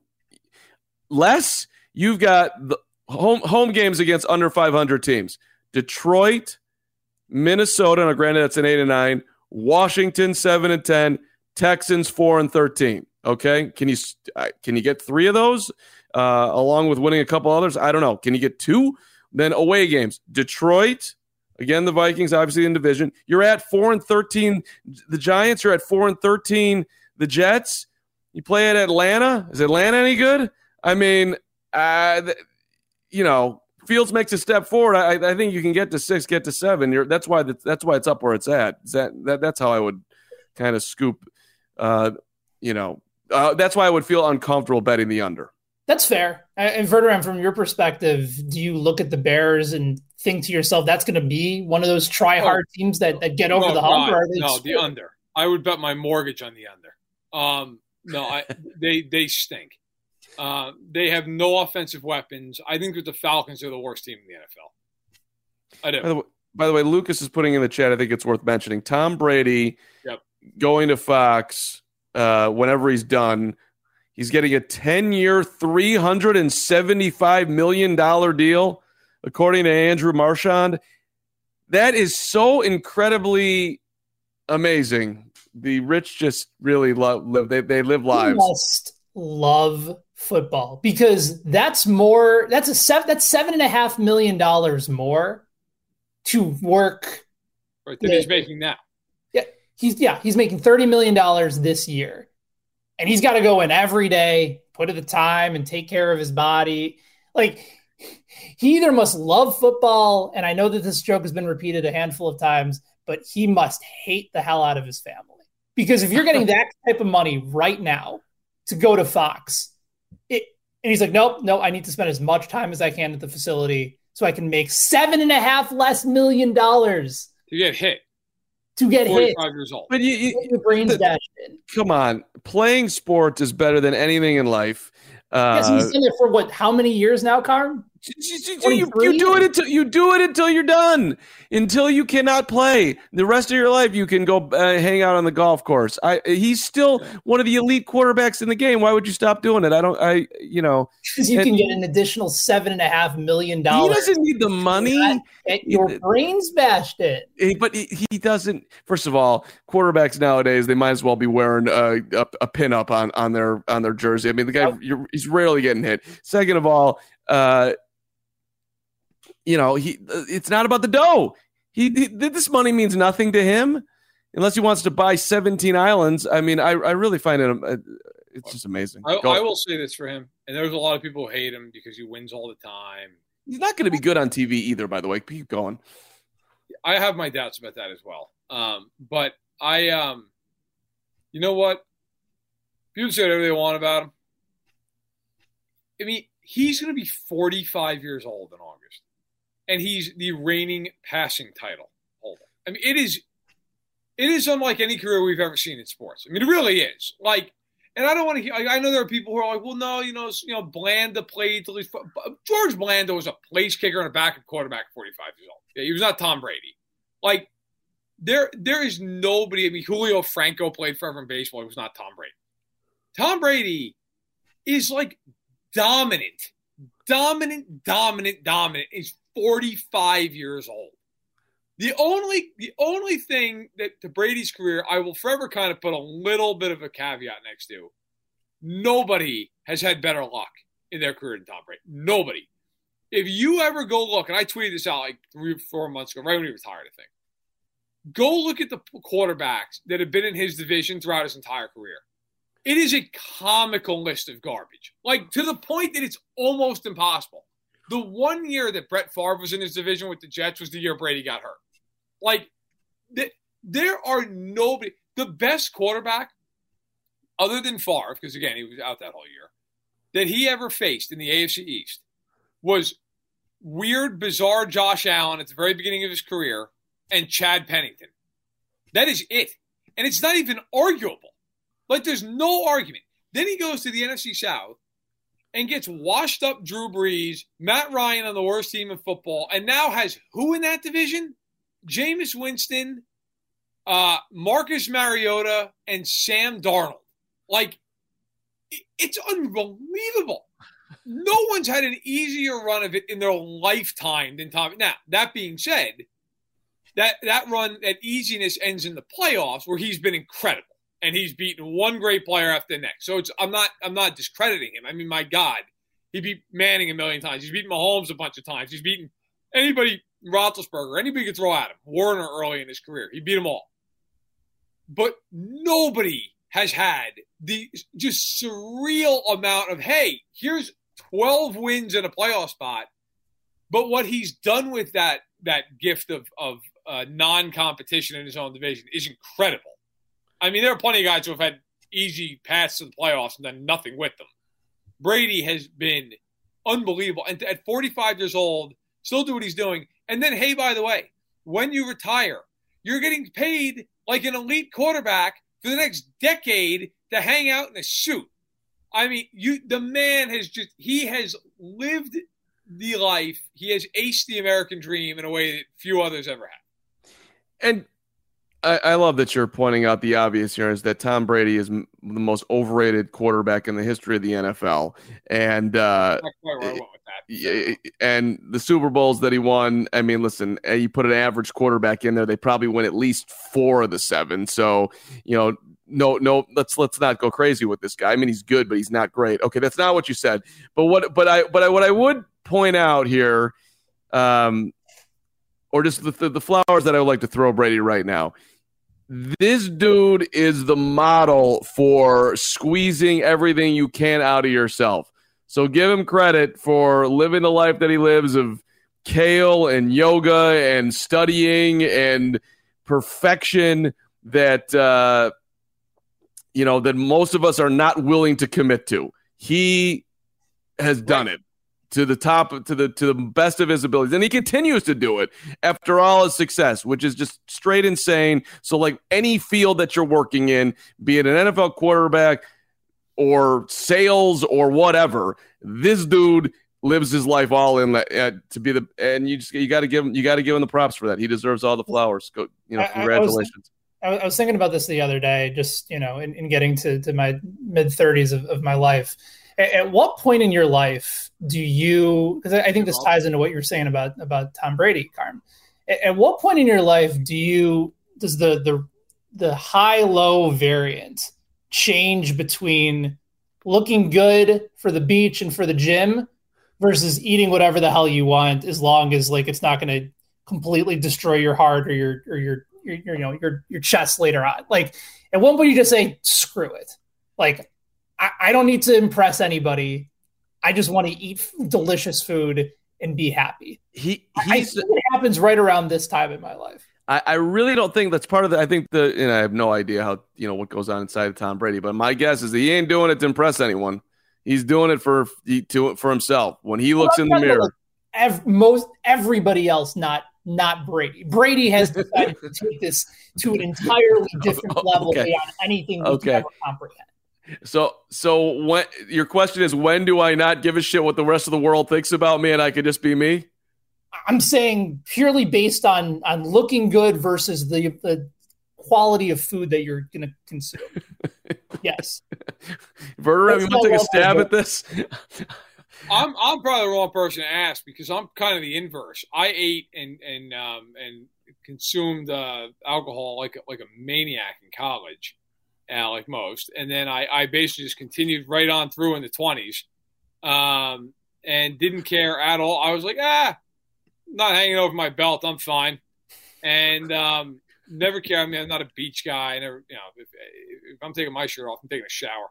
to – you've got the home games against under 500 teams. Detroit, Minnesota, and granted that's an 8-9, Washington 7-10, Texans 4-13. Okay, can you get 3 of those along with winning a couple others? I don't know. Can you get 2? Then away games: Detroit, again the Vikings, obviously in division. You're at 4-13. The Giants. You're at 4-13. The Jets. You play at Atlanta. Is Atlanta any good? I mean, Fields makes a step forward. I think you can get to 6, get to 7. That's why it's up where it's at. That's how I would kind of scoop. That's why I would feel uncomfortable betting the under. That's fair. And Verderam, from your perspective, do you look at the Bears and think to yourself, that's going to be one of those try-hard teams that get over the hump? The under. I would bet my mortgage on the under. They stink. They have no offensive weapons. I think that the Falcons are the worst team in the NFL. I do. By the way, Lucas is putting in the chat, I think it's worth mentioning, Tom Brady going to Fox whenever he's done. He's getting a 10-year, $375 million deal, according to Andrew Marchand. That is so incredibly amazing. The rich just really live. They live lives. You must love football because that's more. That's $7.5 million more to work. Right, that he's making now. He's making $30 million this year. And he's got to go in every day, put in the time, and take care of his body. Like, he either must love football, and I know that this joke has been repeated a handful of times, but he must hate the hell out of his family. Because if you're getting that type of money right now to go to Fox, and he's like, nope, I need to spend as much time as I can at the facility so I can make $7.5 million less to get hit. 45 years old. But your brain's dashed in. Come on. Playing sports is better than anything in life. Yes, he's done it for how many years now, Carm? You do it until you're done. Until you cannot play. The rest of your life, you can go hang out on the golf course. He's still one of the elite quarterbacks in the game. Why would you stop doing it? Because you can get an additional $7.5 million. He doesn't need the money. Your brain's bashed in. But he doesn't. First of all, quarterbacks nowadays, they might as well be wearing a pin-up on their jersey. I mean, the guy, he's rarely getting hit. Second of all, it's not about the dough. This money means nothing to him unless he wants to buy 17 islands. I mean, I really find it it's just amazing. I will say this for him, and there's a lot of people who hate him because he wins all the time. He's not going to be good on TV either, by the way. Keep going. I have my doubts about that as well. But you know what? People say whatever they want about him. I mean, he's going to be 45 years old in August, and he's the reigning passing title holder. I mean, it is unlike any career we've ever seen in sports. I mean, it really is. And I don't want to. I know there are people who are like, well, no, Blanda played till he's. George Blanda was a place kicker and a backup quarterback at 45 years old. Yeah, he was not Tom Brady. There is nobody. I mean, Julio Franco played forever in baseball. He was not Tom Brady. Tom Brady is dominant. He's 45 years old. The only thing that to Brady's career, I will forever kind of put a little bit of a caveat next to, nobody has had better luck in their career than Tom Brady. Nobody. If you ever go look, and I tweeted this out 3 or 4 months ago, right when he retired, I think. Go look at the quarterbacks that have been in his division throughout his entire career. It is a comical list of garbage, to the point that it's almost impossible. The 1 year that Brett Favre was in his division with the Jets was the year Brady got hurt. There are nobody. The best quarterback, other than Favre, because, again, he was out that whole year, that he ever faced in the AFC East was weird, bizarre Josh Allen at the very beginning of his career and Chad Pennington. That is it. And it's not even arguable. There's no argument. Then he goes to the NFC South and gets washed up Drew Brees, Matt Ryan on the worst team in football, and now has who in that division? Jameis Winston, Marcus Mariota, and Sam Darnold. It's unbelievable. No one's had an easier run of it in their lifetime than Tom. Now, that being said, that run, that easiness ends in the playoffs where he's been incredible. And he's beaten one great player after the next. So I'm not discrediting him. I mean, my God, he beat Manning a million times. He's beaten Mahomes a bunch of times. He's beaten anybody, Roethlisberger, anybody could throw at him. Warner early in his career. He beat them all. But nobody has had the just surreal amount of, hey, here's 12 wins in a playoff spot. But what he's done with that gift of non-competition in his own division is incredible. I mean, there are plenty of guys who have had easy paths to the playoffs and done nothing with them. Brady has been unbelievable. And at 45 years old, still do what he's doing. And then, hey, by the way, when you retire, you're getting paid like an elite quarterback for the next decade to hang out in a suit. I mean, the man has has lived the life. He has aced the American dream in a way that few others ever have. And I love that you're pointing out the obvious here is that Tom Brady is the most overrated quarterback in the history of the NFL. And Not quite where I went with that. And the Super Bowls that he won, I mean, listen, you put an average quarterback in there, they probably win at least 4 of the 7. So, no, let's not go crazy with this guy. I mean, he's good, but he's not great. Okay, that's not what you said. But what I would point out here, or just the flowers that I would like to throw Brady right now. This dude is the model for squeezing everything you can out of yourself. So give him credit for living the life that he lives of kale and yoga and studying and perfection that, that most of us are not willing to commit to. He has done it to the top, to the best of his abilities. And he continues to do it after all his success, which is just straight insane. So any field that you're working in, be it an NFL quarterback or sales or whatever, this dude lives his life all in to be and you got to give him the props for that. He deserves all the flowers. Congratulations. I was thinking about this the other day, just, in getting to my mid-30s of my life. At what point in your life do you, because I think this ties into what you're saying about Tom Brady, Carm. At what point in your life does the high-low variant change between looking good for the beach and for the gym versus eating whatever the hell you want, as long as like it's not going to completely destroy your heart or your chest later on. Like at one point you just say, screw it. Like I don't need to impress anybody. I just want to eat delicious food and be happy. I think it happens right around this time in my life. I really don't think that's part of the. I think I have no idea how what goes on inside of Tom Brady, but my guess is that he ain't doing it to impress anyone. He's doing it for himself. When he looks in the mirror, everybody else, not Brady. Brady has decided to take this to an entirely different level beyond anything we can ever comprehend. So when your question is, when do I not give a shit what the rest of the world thinks about me and I could just be me? I'm saying purely based on looking good versus the quality of food that you're going to consume. Yes. Verderame, you want to take a stab at this? I'm probably the wrong person to ask because I'm kind of the inverse. I ate and consumed alcohol like a maniac in college, like most, and then I basically just continued right on through in the 20s, and didn't care at all. I was like, not hanging over my belt. I'm fine. And never care. I mean, I'm not a beach guy. I never, if I'm taking my shirt off, I'm taking a shower.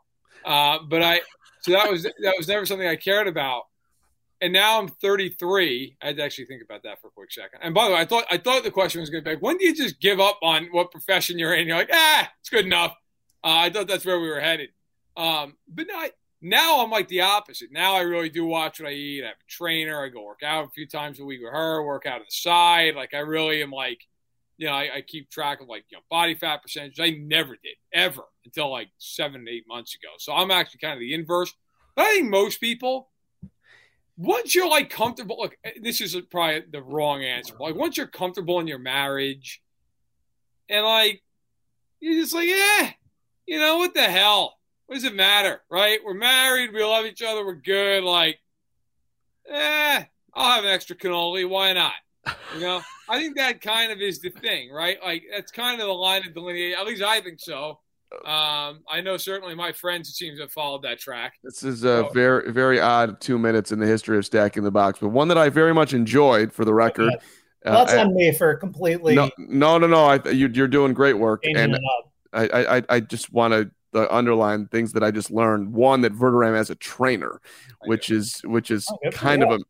So that was never something I cared about. And now I'm 33. I had to actually think about that for a quick second. And by the way, I thought the question was going to be like, when do you just give up on what profession you're in? You're like, it's good enough. I thought that's where we were headed. But now I'm like the opposite. Now I really do watch what I eat. I have a trainer. I go work out a few times a week with her, work out on the side. Like I really am like, I keep track of like, body fat percentage. I never did ever until like 7 to 8 months ago. So I'm actually kind of the inverse. But I think most people, once you're like comfortable, look, this is probably the wrong answer. But like once you're comfortable in your marriage and like, you're just like, what the hell? What does it matter, right? We're married. We love each other. We're good. Like, I'll have an extra cannoli. Why not? I think that kind of is the thing, right? Like, that's kind of the line of delineation. At least I think so. I know certainly my friends, it seems, have followed that track. This is a very, very odd 2 minutes in the history of Stacking the Box, but one that I very much enjoyed, for the record. That's on me for completely. No. You're doing great work. And I just want to underline things that I just learned. One, that Verderame as a trainer, which is kind of a.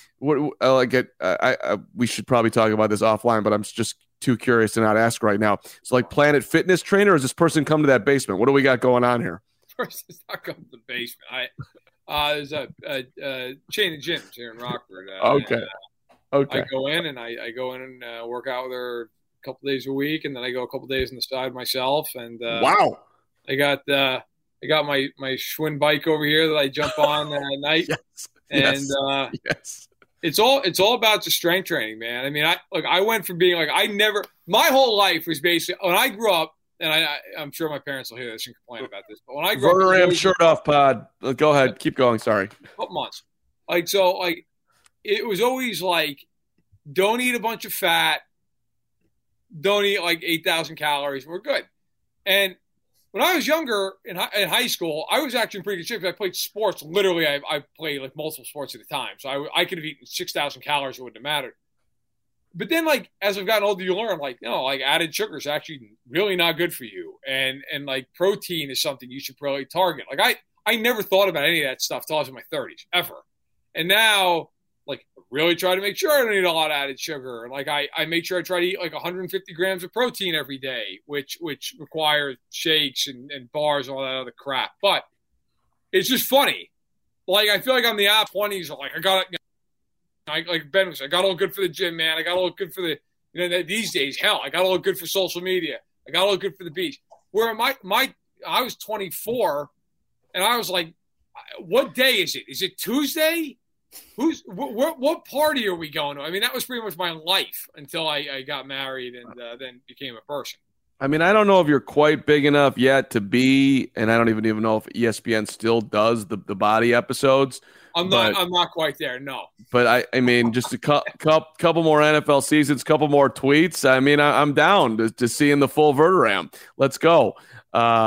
We should probably talk about this offline, but I'm just too curious to not ask right now. So, like, Planet Fitness trainer, or does this person come to that basement? What do we got going on here? Person's not coming to the basement. There's a chain of gyms here in Rockford. Okay. I go in and work out with her a couple days a week, and then I go a couple days on the side myself. And wow, I got my Schwinn bike over here that I jump on at night. Yes. It's all about the strength training, man. I mean, I went from being like, my whole life was basically, when I grew up, and I'm sure my parents will hear this and complain about this, but when I grew up, Verderame shirt off pod. Go ahead, keep going. Sorry. Couple months, it was always like, don't eat a bunch of fat, don't eat like 8,000 calories. We're good. And when I was younger in high school, I was actually in pretty good shape. I played sports. Literally, I played like multiple sports at a time. So I could have eaten 6,000 calories. It wouldn't have mattered. But then, like, as I've gotten older, you learn, like, added sugar is actually really not good for you. And like, protein is something you should probably target. Like, I never thought about any of that stuff till I was in my 30s, ever. And now, like, I really try to make sure I don't eat a lot of added sugar. Like, I make sure I try to eat like 150 grams of protein every day, which requires shakes and bars and all that other crap. But it's just funny. Like, I feel like I'm the 20s. Like, like Ben was, I got to look good for the gym, man. I got to look good for these days, hell, I got to look good for social media. I got to look good for the beach. Where I was 24 and I was like, what day is it? Is it Tuesday? What party are we going to? I mean, that was pretty much my life until I got married and then became a person. I mean, I don't know if you're quite big enough yet to be, and I don't even know if ESPN still does the body episodes. I'm not quite there, no. But I mean, just a couple more NFL seasons, couple more tweets. I mean, I'm down to seeing the full Verderame. Let's go.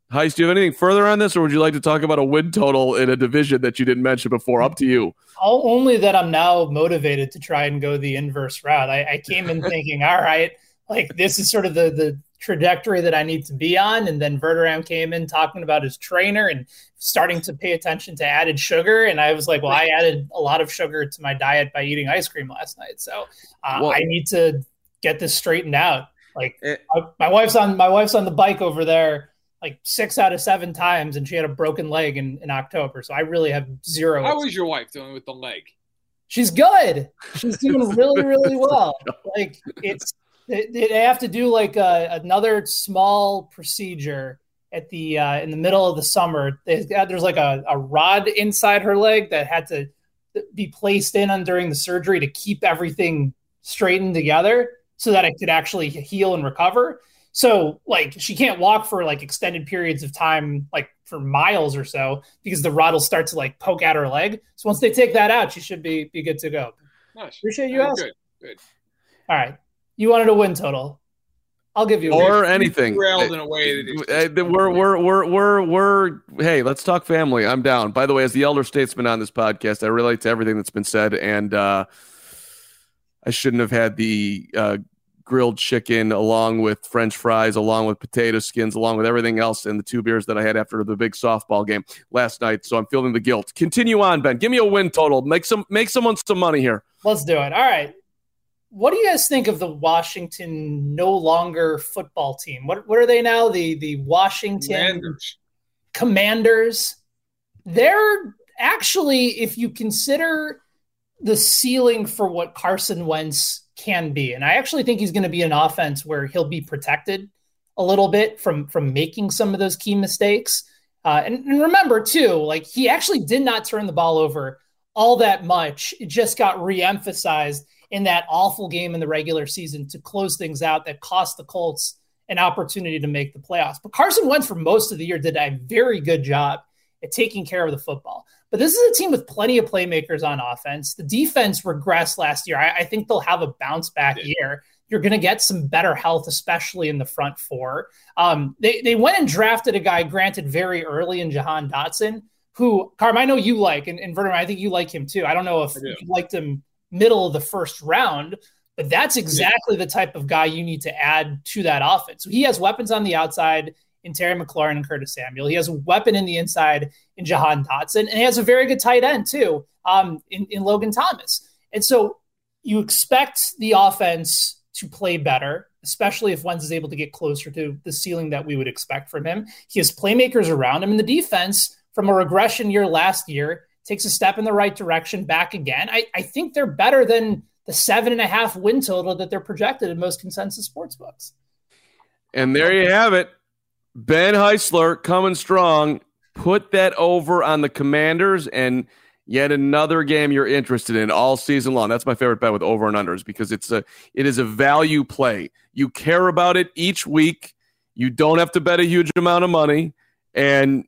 Heist, do you have anything further on this, or would you like to talk about a win total in a division that you didn't mention before? Up to you. Only that I'm now motivated to try and go the inverse route. I came in thinking, all right, like this is sort of the trajectory that I need to be on. And then Verderame came in talking about his trainer and starting to pay attention to added sugar. And I was like, well, I added a lot of sugar to my diet by eating ice cream last night. So I need to get this straightened out. Like my wife's on the bike over there like 6 out of 7 times, and she had a broken leg in October. So I really have zero. How is your wife doing with the leg? She's good. She's doing really, really well. Like they have to do like another small procedure at the in the middle of the summer. There's like a rod inside her leg that had to be placed in during the surgery to keep everything straightened together so that it could actually heal and recover. So like she can't walk for like extended periods of time, like for miles or so, because the rod will start to like poke at her leg. So once they take that out, she should be good to go. Nice. Appreciate you asking. Good. All right. You wanted a win total. I'll give you or anything. Railed in a way that we're hey, let's talk family. I'm down. By the way, as the elder statesman on this podcast, I relate to everything that's been said, and I shouldn't have had the grilled chicken along with French fries, along with potato skins, along with everything else, and the 2 beers that I had after the big softball game last night. So I'm feeling the guilt. Continue on, Ben. Give me a win total. Make someone some money here. Let's do it. All right. What do you guys think of the Washington no longer football team? What are they now? The Washington Commanders. They're actually, if you consider the ceiling for what Carson Wentz can be, and I actually think he's going to be an offense where he'll be protected a little bit from making some of those key mistakes. And remember too, like he actually did not turn the ball over all that much. It just got re-emphasized in that awful game in the regular season to close things out that cost the Colts an opportunity to make the playoffs. But Carson Wentz for most of the year did a very good job at taking care of the football. But this is a team with plenty of playmakers on offense. The defense regressed last year. I think they'll have a bounce back year. You're going to get some better health, especially in the front four. They went and drafted a guy, granted very early, in Jahan Dotson, who, Carm, I know you like, and Verderame, I think you like him too. I don't know if you liked him middle of the first round, but that's exactly the type of guy you need to add to that offense. So he has weapons on the outside in Terry McLaurin and Curtis Samuel. He has a weapon in the inside in Jahan Dotson, and he has a very good tight end too in Logan Thomas. And so you expect the offense to play better, especially if Wentz is able to get closer to the ceiling that we would expect from him. He has playmakers around him, and the defense from a regression year last year takes a step in the right direction back again. I think they're better than the 7.5 win total that they're projected in most consensus sportsbooks. And there you have it. Ben Heisler coming strong. Put that over on the Commanders, and yet another game you're interested in all season long. That's my favorite bet with over and unders, because it is a value play. You care about it each week. You don't have to bet a huge amount of money, and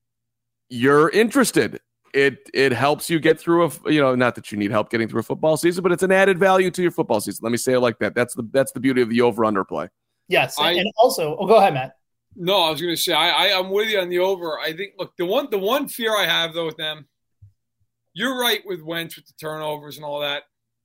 you're interested. It helps you get through not that you need help getting through a football season, but it's an added value to your football season. Let me say it like that. That's the beauty of the over under play. Yes, and also, go ahead, Matt. No, I was going to say I'm with you on the over. I think, look, the one fear I have though with them, you're right with Wentz with the turnovers and all that,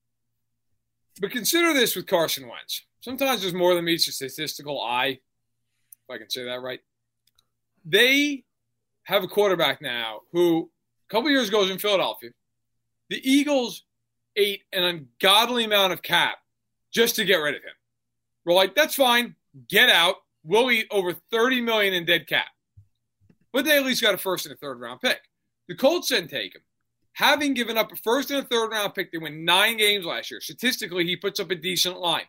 but consider this with Carson Wentz. Sometimes there's more than meets the statistical eye, if I can say that right. They have a quarterback now who a couple years ago was in Philadelphia. The Eagles ate an ungodly amount of cap just to get rid of him. We're like, that's fine, get out. We'll eat over $30 million in dead cap. But they at least got a first and a third round pick. The Colts didn't take him. Having given up a first and a third round pick, they win 9 games last year. Statistically, he puts up a decent line.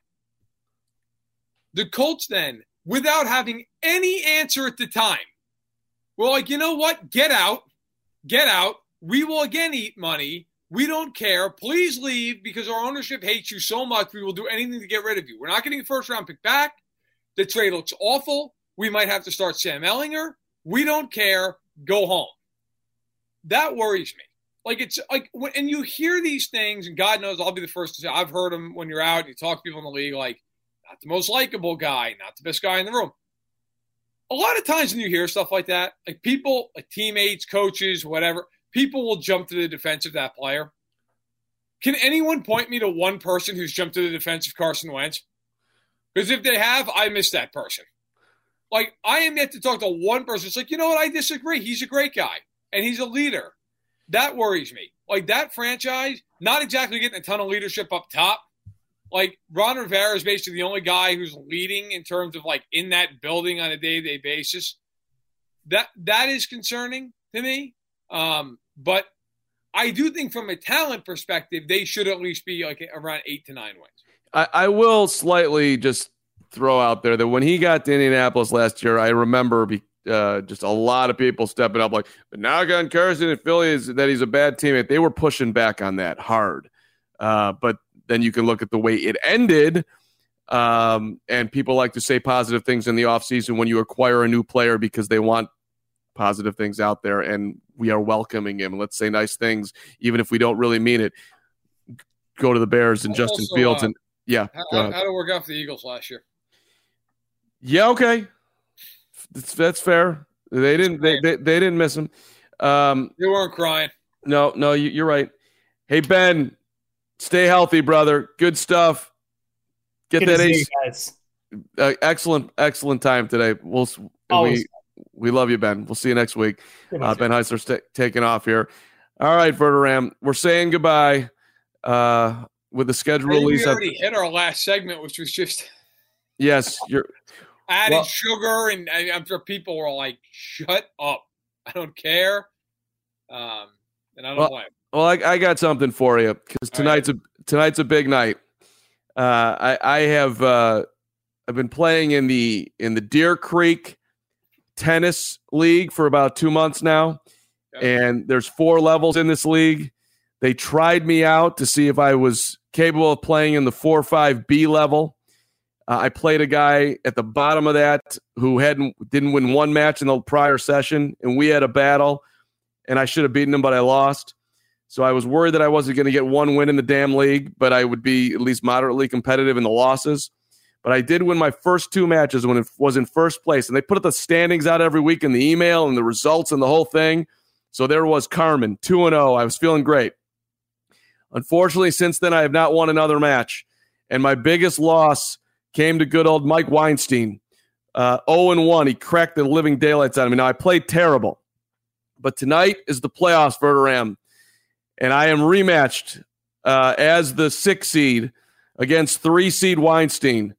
The Colts then, without having any answer at the time, were like, you know what? Get out. Get out. We will again eat money. We don't care. Please leave, because our ownership hates you so much. We will do anything to get rid of you. We're not getting a first round pick back. The trade looks awful. We might have to start Sam Ehlinger. We don't care. Go home. That worries me. Like, it's like, and you hear these things, and God knows I'll be the first to say, I've heard them when you're out, you talk to people in the league, like, not the most likable guy, not the best guy in the room. a lot of times when you hear stuff like that, like people, like teammates, coaches, whatever, people will jump to the defense of that player. Can anyone point me to one person who's jumped to the defense of Carson Wentz? Because if they have, I miss that person. Like, I am yet to talk to one person. It's like, you know what? I disagree. He's a great guy, and he's a leader. That worries me. Like, that franchise, not exactly getting a ton of leadership up top. Like, Ron Rivera is basically the only guy who's leading in terms of, like, in that building on a day-to-day basis. That is concerning to me. But I do think from a talent perspective, they should at least be, like, around 8 to 9 wins. I will slightly just throw out there that when he got to Indianapolis last year, I remember just a lot of people stepping up like, the knock on Carson and Philly is that he's a bad teammate. They were pushing back on that hard. But then you can look at the way it ended, and people like to say positive things in the offseason when you acquire a new player because they want positive things out there, and we are welcoming him. Let's say nice things, even if we don't really mean it. Go to the Bears and Justin Fields. And yeah. How did it work out for the Eagles last year? Yeah, okay. That's fair. They didn't miss him. They weren't crying. No, you're right. Hey, Ben, stay healthy, brother. Good stuff. Get Good that to see ace. you guys. Excellent time today. We love you, Ben. We'll see you next week. Ben Heisler's taking off here. All right, Verderam, we're saying goodbye with the schedule release. We already hit our last segment, which was just yes, you're added sugar, and I'm sure people were like, "Shut up! I don't care," and I don't blame. Well, I got something for you because tonight's a big night. I've been playing in the Deer Creek Tennis League for about 2 months now, and there's 4 levels in this league. They tried me out to see if I was capable of playing in the 4-5 level. I played a guy at the bottom of that who didn't win one match in the prior session, and we had a battle, and I should have beaten him, but I lost. So I was worried that I wasn't going to get one win in the damn league, but I would be at least moderately competitive in the losses. But I did win my first 2 matches when it was in first place, and they put the standings out every week in the email and the results and the whole thing. So there was Carmen, 2-0. I was feeling great. Unfortunately, since then, I have not won another match, and my biggest loss came to good old Mike Weinstein, 0-1. He cracked the living daylights out of me. Now, I played terrible, but tonight is the playoffs, Verderam, and I am rematched as the 6 seed against 3 seed Weinstein.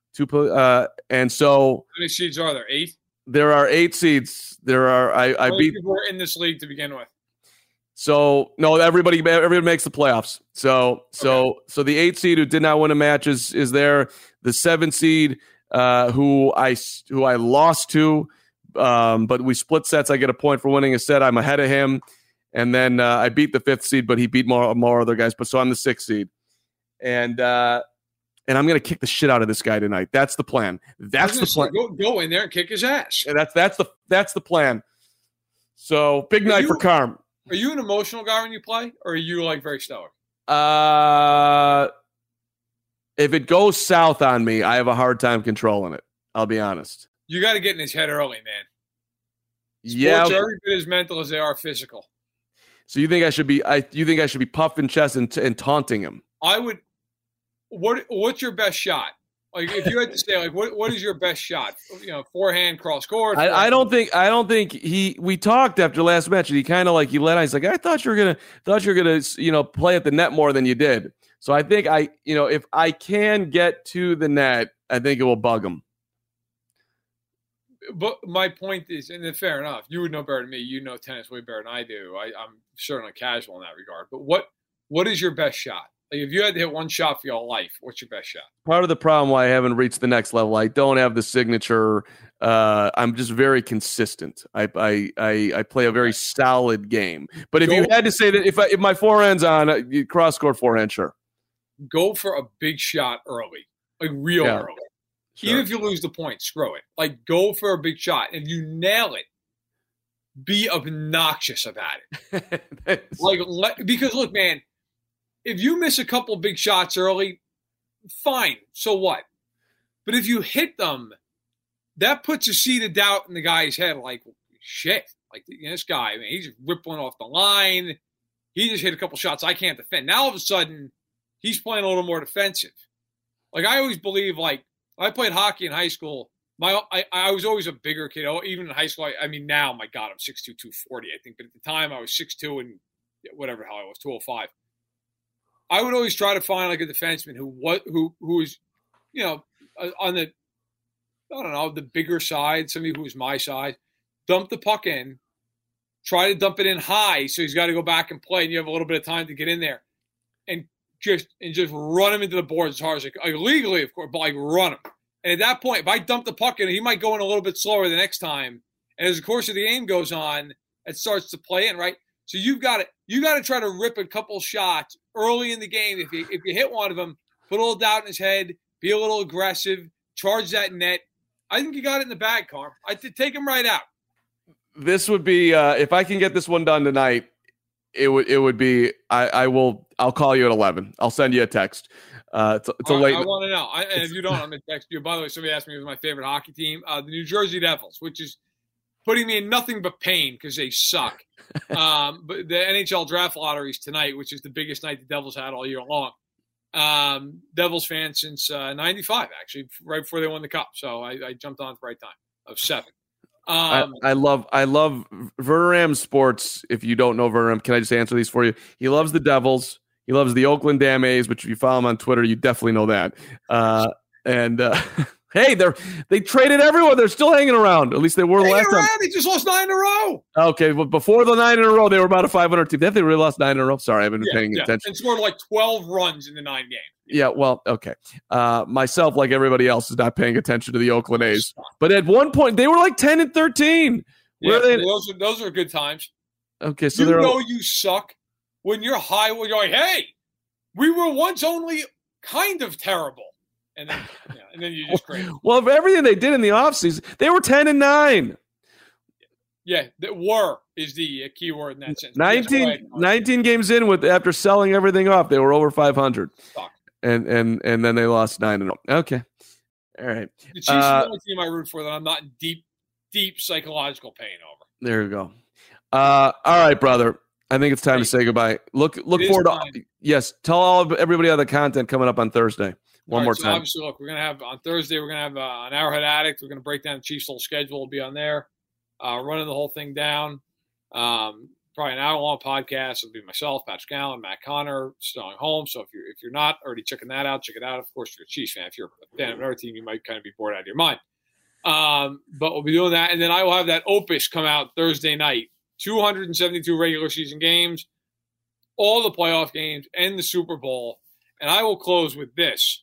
And so, how many seeds are there? 8? There are 8 seeds. There are. I beat people were in this league to begin with. So no, everybody makes the playoffs. So the 8 seed who did not win a match is there. The 7 seed who I lost to, but we split sets. I get a point for winning a set. I'm ahead of him, and then I beat the 5th seed, but he beat more other guys. But so I'm the 6th seed, and I'm gonna kick the shit out of this guy tonight. That's the plan. That's the plan. Go in there and kick his ass. And that's the plan. So big night for Carm. Are you an emotional guy when you play, or are you like very stoic? If it goes south on me, I have a hard time controlling it. I'll be honest. You got to get in his head early, man. Sports are every bit as mental as they are physical. So you think I should be? You think I should be puffing chest and taunting him? I would. What's your best shot? Like, if you had to say, like, what is your best shot? Forehand, cross court. I don't think we talked after last match, and he kind of like, he let out. He's like, I thought you were gonna play at the net more than you did. So I think if I can get to the net, I think it will bug him. But my point is, and fair enough, you would know better than me. You know tennis way better than I do. I'm certainly casual in that regard. But what is your best shot? Like, if you had to hit one shot for your life, what's your best shot? Part of the problem why I haven't reached the next level, I don't have the signature. I'm just very consistent. I play a very solid game. But if you had to say that if my forehand's on, cross court forehand, sure. Go for a big shot early, like real early. Sure. Even if you lose the point, screw it. Like, go for a big shot. If you nail it, be obnoxious about it. Because look, man. If you miss a couple big shots early, fine. So what? But if you hit them, that puts a seed of doubt in the guy's head. Like, shit, like this guy, man, he just ripped one off the line. He just hit a couple shots I can't defend. Now all of a sudden, he's playing a little more defensive. Like I always believe, like I played hockey in high school. I was always a bigger kid. Even in high school, I mean, now, my God, I'm 6'2", 240, I think. But at the time, I was 6'2", and whatever the hell I was, 205. I would always try to find like a defenseman who was, on the, I don't know, the bigger side, somebody who was my size, dump the puck in, try to dump it in high, so he's got to go back and play, and you have a little bit of time to get in there, and just run him into the boards as hard as like legally, of course, but like run him. And at that point, if I dump the puck in, he might go in a little bit slower the next time. And as the course of the game goes on, it starts to play in, right? So you got to try to rip a couple shots early in the game. If you hit one of them, put a little doubt in his head, be a little aggressive, charge that net. I think you got it in the bag, Carm. I'd take him right out. This would be if I can get this one done tonight. It would be. I'll call you at 11. I'll send you a text. It's a late. I want to know. And if you don't, I'm going to text you. By the way, somebody asked me who's my favorite hockey team. The New Jersey Devils, which is putting me in nothing but pain because they suck. But the NHL draft lottery is tonight, which is the biggest night the Devils had all year long. Devils fan since 95, actually, right before they won the Cup. So I jumped on at the right time of 7. I love Verderam Sports. If you don't know Verderam, can I just answer these for you? He loves the Devils. He loves the Oakland Dam A's, which if you follow him on Twitter, you definitely know that. Hey, they traded everyone. They're still hanging around. At least they were the last time. They just lost 9 in a row. Okay, well, before the 9 in a row, they were about a 500 team. They really lost 9 in a row. Sorry, I haven't been paying attention. And scored like 12 runs in the 9 games. Yeah, well, okay. Myself, like everybody else, is not paying attention to the Oakland A's. But at one point, they were like 10 and 13. Yeah, those are good times. Okay, so you suck when you're high. When you're like, hey, we were once only kind of terrible. And then you just crazy. Well, of everything they did in the offseason, they were 10 and 9. Yeah, is the key word in that sense. 19 games in after selling everything off, they were over 500. Fuck. And then they lost 9 and 0. Okay. All right. The Chiefs are the only team I root for that I'm not in deep psychological pain over. There you go. All right, brother. I think it's time to say goodbye. Look forward to tell everybody all the content coming up on Thursday. One more time. Obviously, look, we're going to have on Thursday, we're going to have an Arrowhead Addict. We're going to break down the Chiefs' whole schedule. We'll be on there, running the whole thing down. Probably an hour-long podcast. It'll be myself, Patrick Allen, Matt Connor, Sterling Holmes. So if you're not already checking that out, check it out. Of course, if you're a Chiefs fan. If you're a fan of another team, you might kind of be bored out of your mind. But we'll be doing that. And then I will have that opus come out Thursday night. 272 regular season games, all the playoff games, and the Super Bowl. And I will close with this.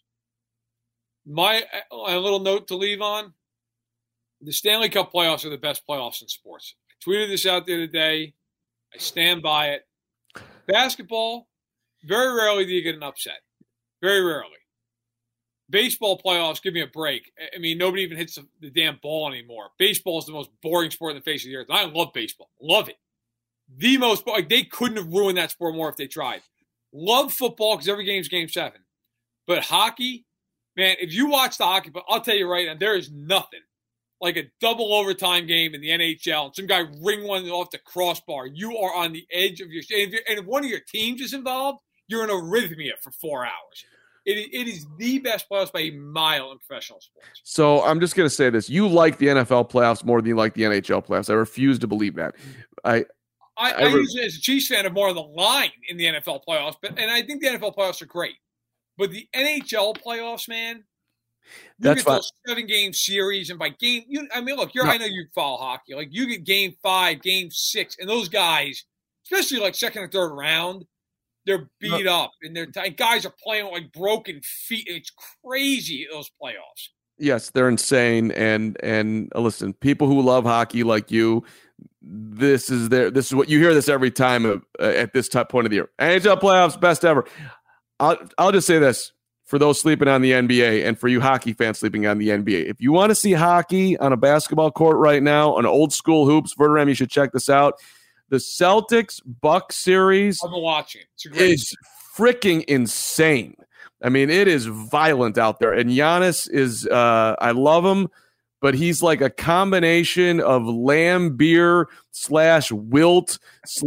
My little note to leave on, the Stanley Cup playoffs are the best playoffs in sports. I tweeted this out the other day. I stand by it. Basketball, very rarely do you get an upset. Very rarely. Baseball playoffs, give me a break. I mean, nobody even hits the damn ball anymore. Baseball is the most boring sport in the face of the earth. And I love baseball. Love it. The most, like, they couldn't have ruined that sport more if they tried. Love football because every game's game 7. But hockey, man, if you watch the hockey, but I'll tell you right now, there is nothing like a double overtime game in the NHL and some guy ring one off the crossbar. You are on the edge of your – and if one of your teams is involved, you're in arrhythmia for 4 hours. It is the best playoffs by a mile in professional sports. So I'm just going to say this. You like the NFL playoffs more than you like the NHL playoffs. I refuse to believe that. I usually, as a Chiefs fan, am more on the line in the NFL playoffs, and I think the NFL playoffs are great. But the NHL playoffs, man, you get those 7-game series, and by game, I know you follow hockey. Like, you get game 5, game 6, and those guys, especially like second and third round, they're beat up, and guys are playing with like broken feet. It's crazy, those playoffs. Yes, they're insane. And listen, people who love hockey like you, this is what you hear this every time at this point of the year. NHL playoffs, best ever. I'll just say this for those sleeping on the NBA and for you hockey fans sleeping on the NBA. If you want to see hockey on a basketball court right now, on old school hoops, Verderam, you should check this out. The Celtics-Bucks series I've been watching. It's freaking insane. I mean, it is violent out there. And Giannis is I love him, but he's like a combination of Lambeer / Wilt /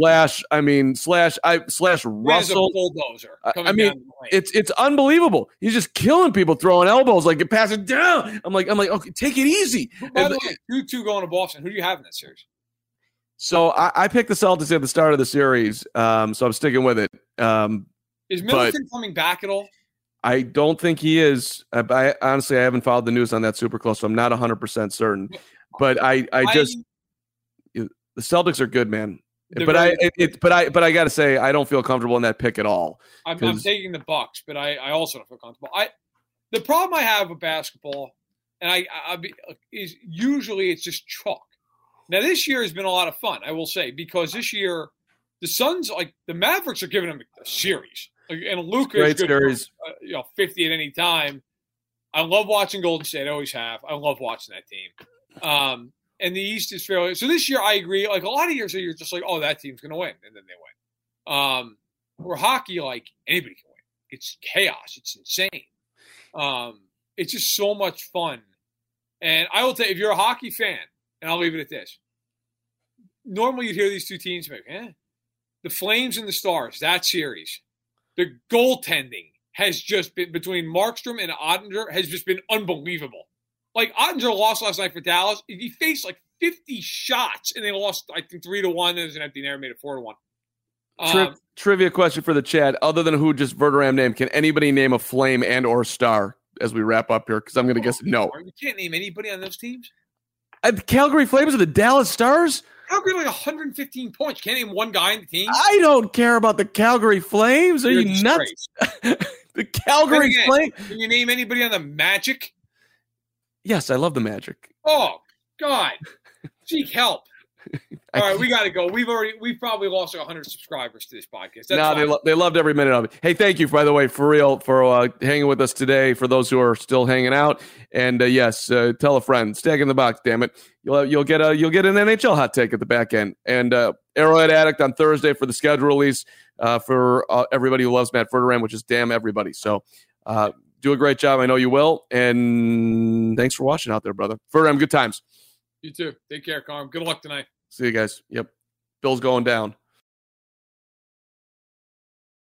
Russell. Bulldozer. I mean, it's unbelievable. He's just killing people, throwing elbows, like pass it down. I'm like, okay, take it easy. By the way, 2-2 going to Boston. Who do you have in that series? So I picked the Celtics at the start of the series, so I'm sticking with it. Is Middleton coming back at all? I don't think he is. Honestly, I haven't followed the news on that super close, so I'm not 100% certain. But the Celtics are good, man. But I got to say, I don't feel comfortable in that pick at all. I'm taking the Bucks, but I also don't feel comfortable. The problem I have with basketball, and is usually it's just chalk. Now this year has been a lot of fun, I will say, because this year the Suns, like the Mavericks, are giving them a series. And Luka is good for, 50 at any time. I love watching Golden State. I always have. I love watching that team. And the East is fairly – so this year I agree. Like a lot of years you're just like, oh, that team's going to win. And then they win. Where hockey, like anybody can win. It's chaos. It's insane. It's just so much fun. And I will tell you, if you're a hockey fan, and I'll leave it at this. Normally you'd hear these two teams make, the Flames and the Stars, that series – the goaltending has just been between Markstrom and Ottinger has just been unbelievable. Like Ottinger lost last night for Dallas. He faced like 50 shots and they lost, I think 3-1. There's an empty net, made it 4-1. Trivia question for the chat. Other than who just Verderame named, can anybody name a Flame and or Star as we wrap up here? Because I'm going to guess no. You can't name anybody on those teams. The Calgary Flames are the Dallas Stars? Calgary like 115 points. Can't name one guy in the team. I don't care about the Calgary Flames. Are you nuts? The Calgary Flames. Can you name anybody on the Magic? Yes, I love the Magic. Oh God, seek help. All right, we got to go. We've probably lost 100 subscribers to this podcast. They loved every minute of it. Hey, thank you, by the way, for real, for hanging with us today. For those who are still hanging out, and yes, tell a friend. Stag in the box, damn it. You'll get an NHL hot take at the back end, and Arrowhead Addict on Thursday for the schedule release for everybody who loves Matt Verderame, which is damn everybody. So do a great job. I know you will, and thanks for watching out there, brother. Verderame, good times. You too. Take care, Carm. Good luck tonight. See you guys. Yep. Bill's going down.